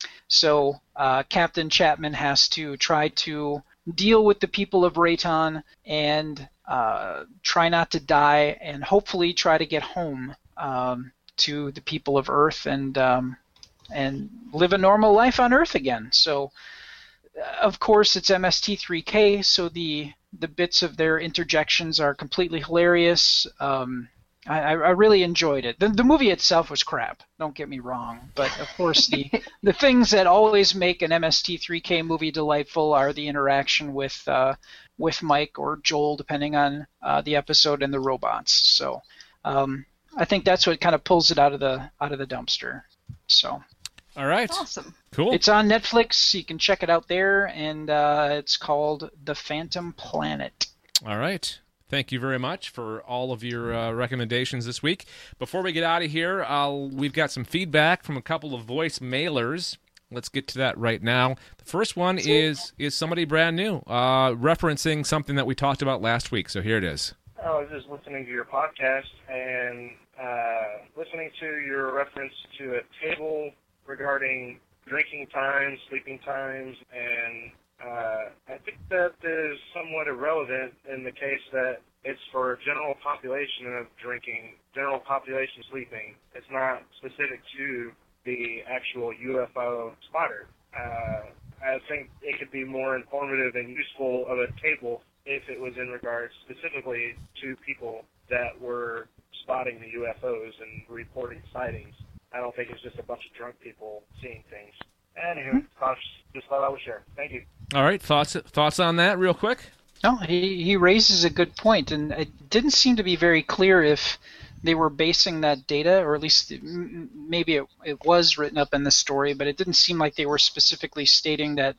So uh, Captain Chapman has to try to deal with the people of Rayton and uh, try not to die, and hopefully try to get home um, to the people of Earth and um, and live a normal life on Earth again. So, of course, it's M S T three K, so the the bits of their interjections are completely hilarious. Um, I, I really enjoyed it. The, the movie itself was crap, don't get me wrong, but of course the the things that always make an M S T three K movie delightful are the interaction with uh, with Mike or Joel, depending on uh, the episode, and the robots. So um, I think that's what kind of pulls it out of the out of the dumpster. So. All right. Awesome. Cool. It's on Netflix. You can check it out there, and uh, it's called The Phantom Planet. All right. Thank you very much for all of your uh, recommendations this week. Before we get out of here, I'll, we've got some feedback from a couple of voice mailers. Let's get to that right now. The first one is is somebody brand new, uh, referencing something that we talked about last week. So here it is. I was just listening to your podcast and uh, listening to your reference to a table regarding drinking times, sleeping times, and uh, I think that is somewhat irrelevant in the case that it's for general population of drinking, general population sleeping. It's not specific to the actual U F O spotter. Uh, I think it could be more informative and useful of a table if it was in regards specifically to people that were spotting the U F Os and reporting sightings. I don't think it's just a bunch of drunk people seeing things. Anywho, mm-hmm. just thought I would share. Thank you. All right, thoughts thoughts on that real quick? No, he, he raises a good point, and it didn't seem to be very clear if they were basing that data, or at least maybe it, it was written up in the story, but it didn't seem like they were specifically stating that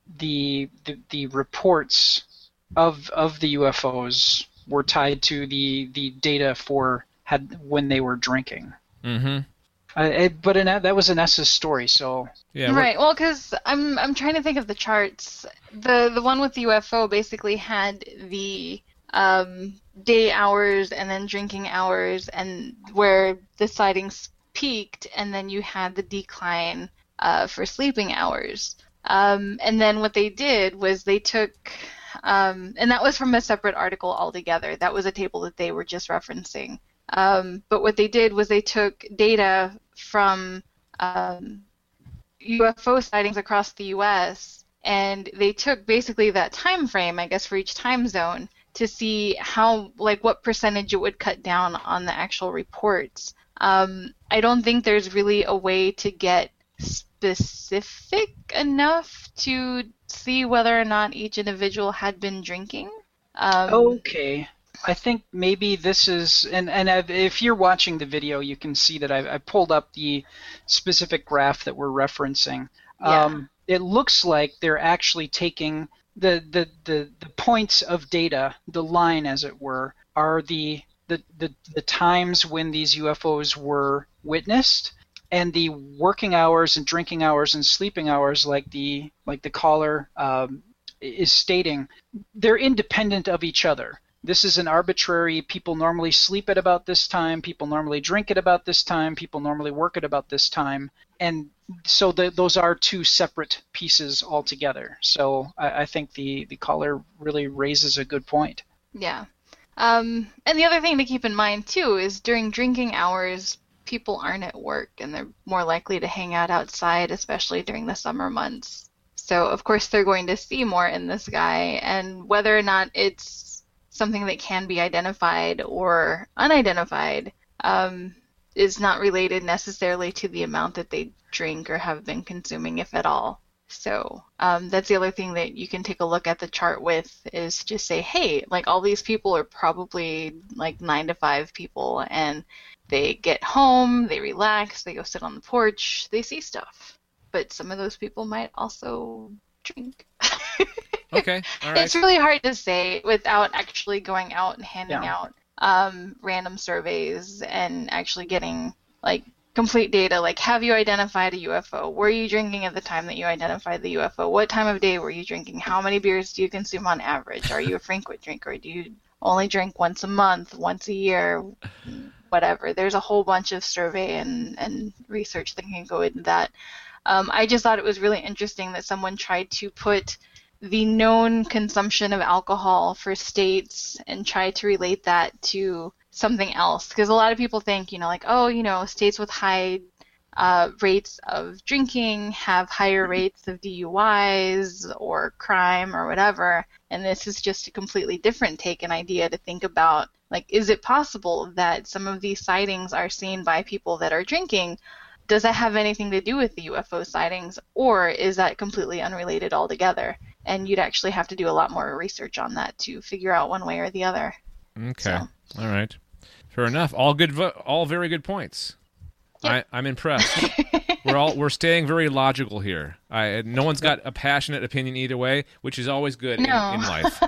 the the, the reports of of the U F Os were tied to the, the data for had when they were drinking. Mm-hmm. Uh, it, but in, that was an Nessa's story, so yeah. Right. Well, because I'm I'm trying to think of the charts. The the one with the U F O basically had the um, day hours and then drinking hours, and where the sightings peaked, and then you had the decline uh, for sleeping hours. Um, and then what they did was they took Um, and that was from a separate article altogether. That was a table that they were just referencing. Um, but what they did was they took data from um, U F O sightings across the U S and they took basically that time frame, I guess, for each time zone to see how, like, what percentage it would cut down on the actual reports. Um, I don't think there's really a way to get specific enough to see whether or not each individual had been drinking. Um, okay. I think maybe this is, and, and I've, if you're watching the video, you can see that I've, I pulled up the specific graph that we're referencing. Yeah. Um, it looks like they're actually taking the, the, the, the points of data, the line as it were, are the, the, the, the times when these U F Os were witnessed, and the working hours and drinking hours and sleeping hours, like the like the caller um, is stating, they're independent of each other. This is an arbitrary, people normally sleep at about this time, people normally drink at about this time, people normally work at about this time, and so the, those are two separate pieces altogether. So I, I think the, the caller really raises a good point. Yeah. Um, and the other thing to keep in mind, too, is during drinking hours, people aren't at work, and they're more likely to hang out outside, especially during the summer months. So, of course, they're going to see more in this guy, and whether or not it's something that can be identified or unidentified um, is not related necessarily to the amount that they drink or have been consuming, if at all. So um, that's the other thing that you can take a look at the chart with, is just say, hey, like, all these people are probably like nine to five people, and they get home, they relax, they go sit on the porch, they see stuff. But some of those people might also drink. Okay, all right. It's really hard to say without actually going out and handing Yeah. out um, random surveys and actually getting, like, complete data. Like, have you identified a U F O? Were you drinking at the time that you identified the U F O? What time of day were you drinking? How many beers do you consume on average? Are you a frequent drinker? Do you only drink once a month, once a year, whatever? There's a whole bunch of survey and, and research that can go into that. Um, I just thought it was really interesting that someone tried to put the known consumption of alcohol for states and try to relate that to something else. Because a lot of people think, you know, like, oh, you know, states with high uh, rates of drinking have higher rates of D U Is or crime or whatever. And this is just a completely different take and idea to think about, like, is it possible that some of these sightings are seen by people that are drinking? Does that have anything to do with the U F O sightings, or is that completely unrelated altogether? And you'd actually have to do a lot more research on that to figure out one way or the other. Okay. So. All right. Fair enough. All good. Vo- all very good points. Yep. I, I'm impressed. we're all we're staying very logical here. I, no one's got a passionate opinion either way, which is always good No. in, in life.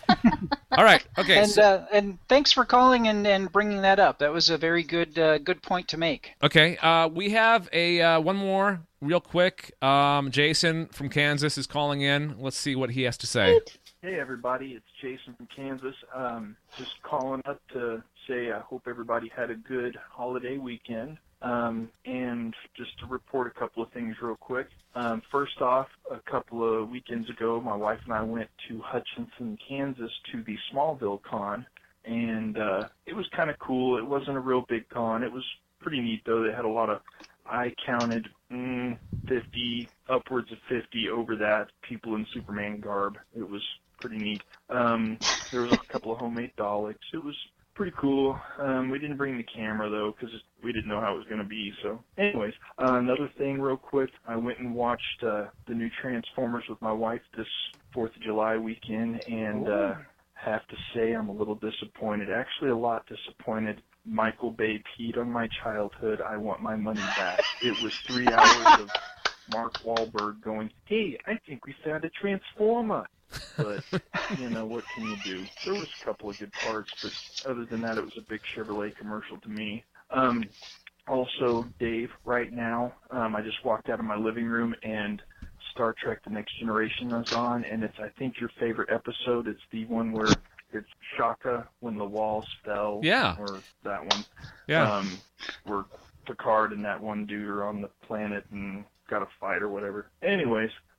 All right. Okay. And so- uh, and thanks for calling and, and bringing that up. That was a very good uh, good point to make. Okay, uh, we have a uh, one more real quick. Um, Jason from Kansas is calling in. Let's see what he has to say. Hey everybody, it's Jason from Kansas. Um, just calling up to say I hope everybody had a good holiday weekend. Um, and just to report a couple of things real quick. Um, first off, a couple of weekends ago, my wife and I went to Hutchinson, Kansas to the Smallville Con, and uh, it was kind of cool. It wasn't a real big con. It was pretty neat, though. They had a lot of, I counted mm, fifty, upwards of fifty over that, people in Superman garb. It was pretty neat. Um, there was a couple of homemade Daleks. It was pretty cool. Um, we didn't bring the camera, though, because we didn't know how it was going to be. So anyways, uh, another thing real quick, I went and watched uh, the new Transformers with my wife this fourth of July weekend, and uh, have to say I'm a little disappointed, actually a lot disappointed. Michael Bay peed on my childhood. I want my money back. It was three hours of Mark Wahlberg going, hey, I think we found a Transformer. But, you know, what can you do? There was a couple of good parts, but other than that, it was a big Chevrolet commercial to me. Um, also, Dave, right now, um, I just walked out of my living room and Star Trek The Next Generation is on, and it's, I think, your favorite episode. It's the one where it's Shaka when the walls fell. Yeah. Or that one. Yeah. Um, where Picard and that one dude are on the planet and got a fight or whatever. Anyways,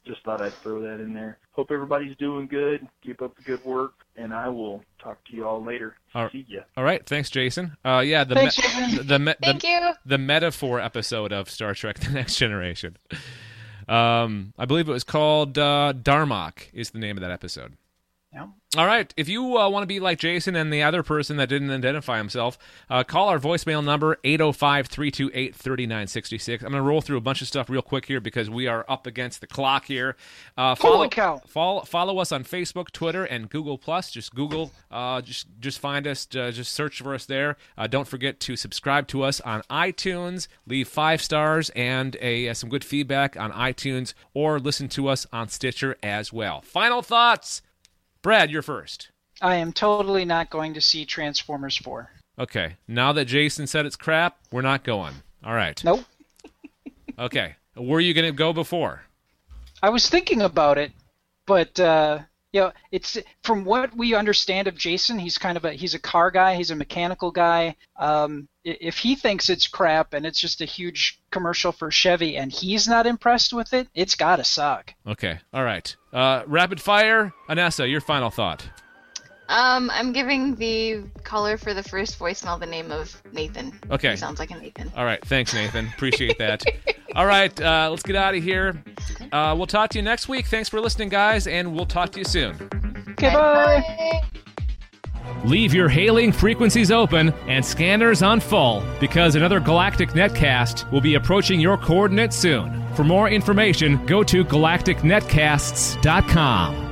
just thought I'd throw that in there. Hope everybody's doing good. Keep up the good work, and I will talk to you all later. All, See ya. All right, thanks, Jason. Uh, yeah, the Thanks, me- Jason. the, the, me- Thank the, you. the metaphor episode of Star Trek: The Next Generation. Um, I believe it was called uh, Darmok is the name of that episode. Yeah. All right. If you uh, want to be like Jason and the other person that didn't identify himself, uh, call our voicemail number, eight oh five, three two eight, three nine six six. I'm going to roll through a bunch of stuff real quick here because we are up against the clock here. Uh, follow, Holy cow. Follow, follow us on Facebook, Twitter, and Google+. Just Google. Uh, just just find us. Uh, just search for us there. Uh, don't forget to subscribe to us on iTunes. Leave five stars and a uh, some good feedback on iTunes, or listen to us on Stitcher as well. Final thoughts. Brad, you're first. I am totally not going to see Transformers four. Okay. Now that Jason said it's crap, we're not going. All right. Nope. Okay. Were you going to go before? I was thinking about it, but uh, you know, it's from what we understand of Jason, he's kind of a he's a car guy, he's a mechanical guy. Um, if he thinks it's crap and it's just a huge commercial for Chevy and he's not impressed with it, it's got to suck. Okay. All right. Uh, rapid fire. Anessa, your final thought. Um, I'm giving the caller for the first voicemail the name of Nathan. Okay. He sounds like a Nathan. All right. Thanks, Nathan. Appreciate that. All right. Uh, let's get out of here. Uh, we'll talk to you next week. Thanks for listening, guys, and we'll talk to you soon. Okay, bye. Leave your hailing frequencies open and scanners on full, because another Galactic Netcast will be approaching your coordinates soon. For more information, go to galactic netcasts dot com.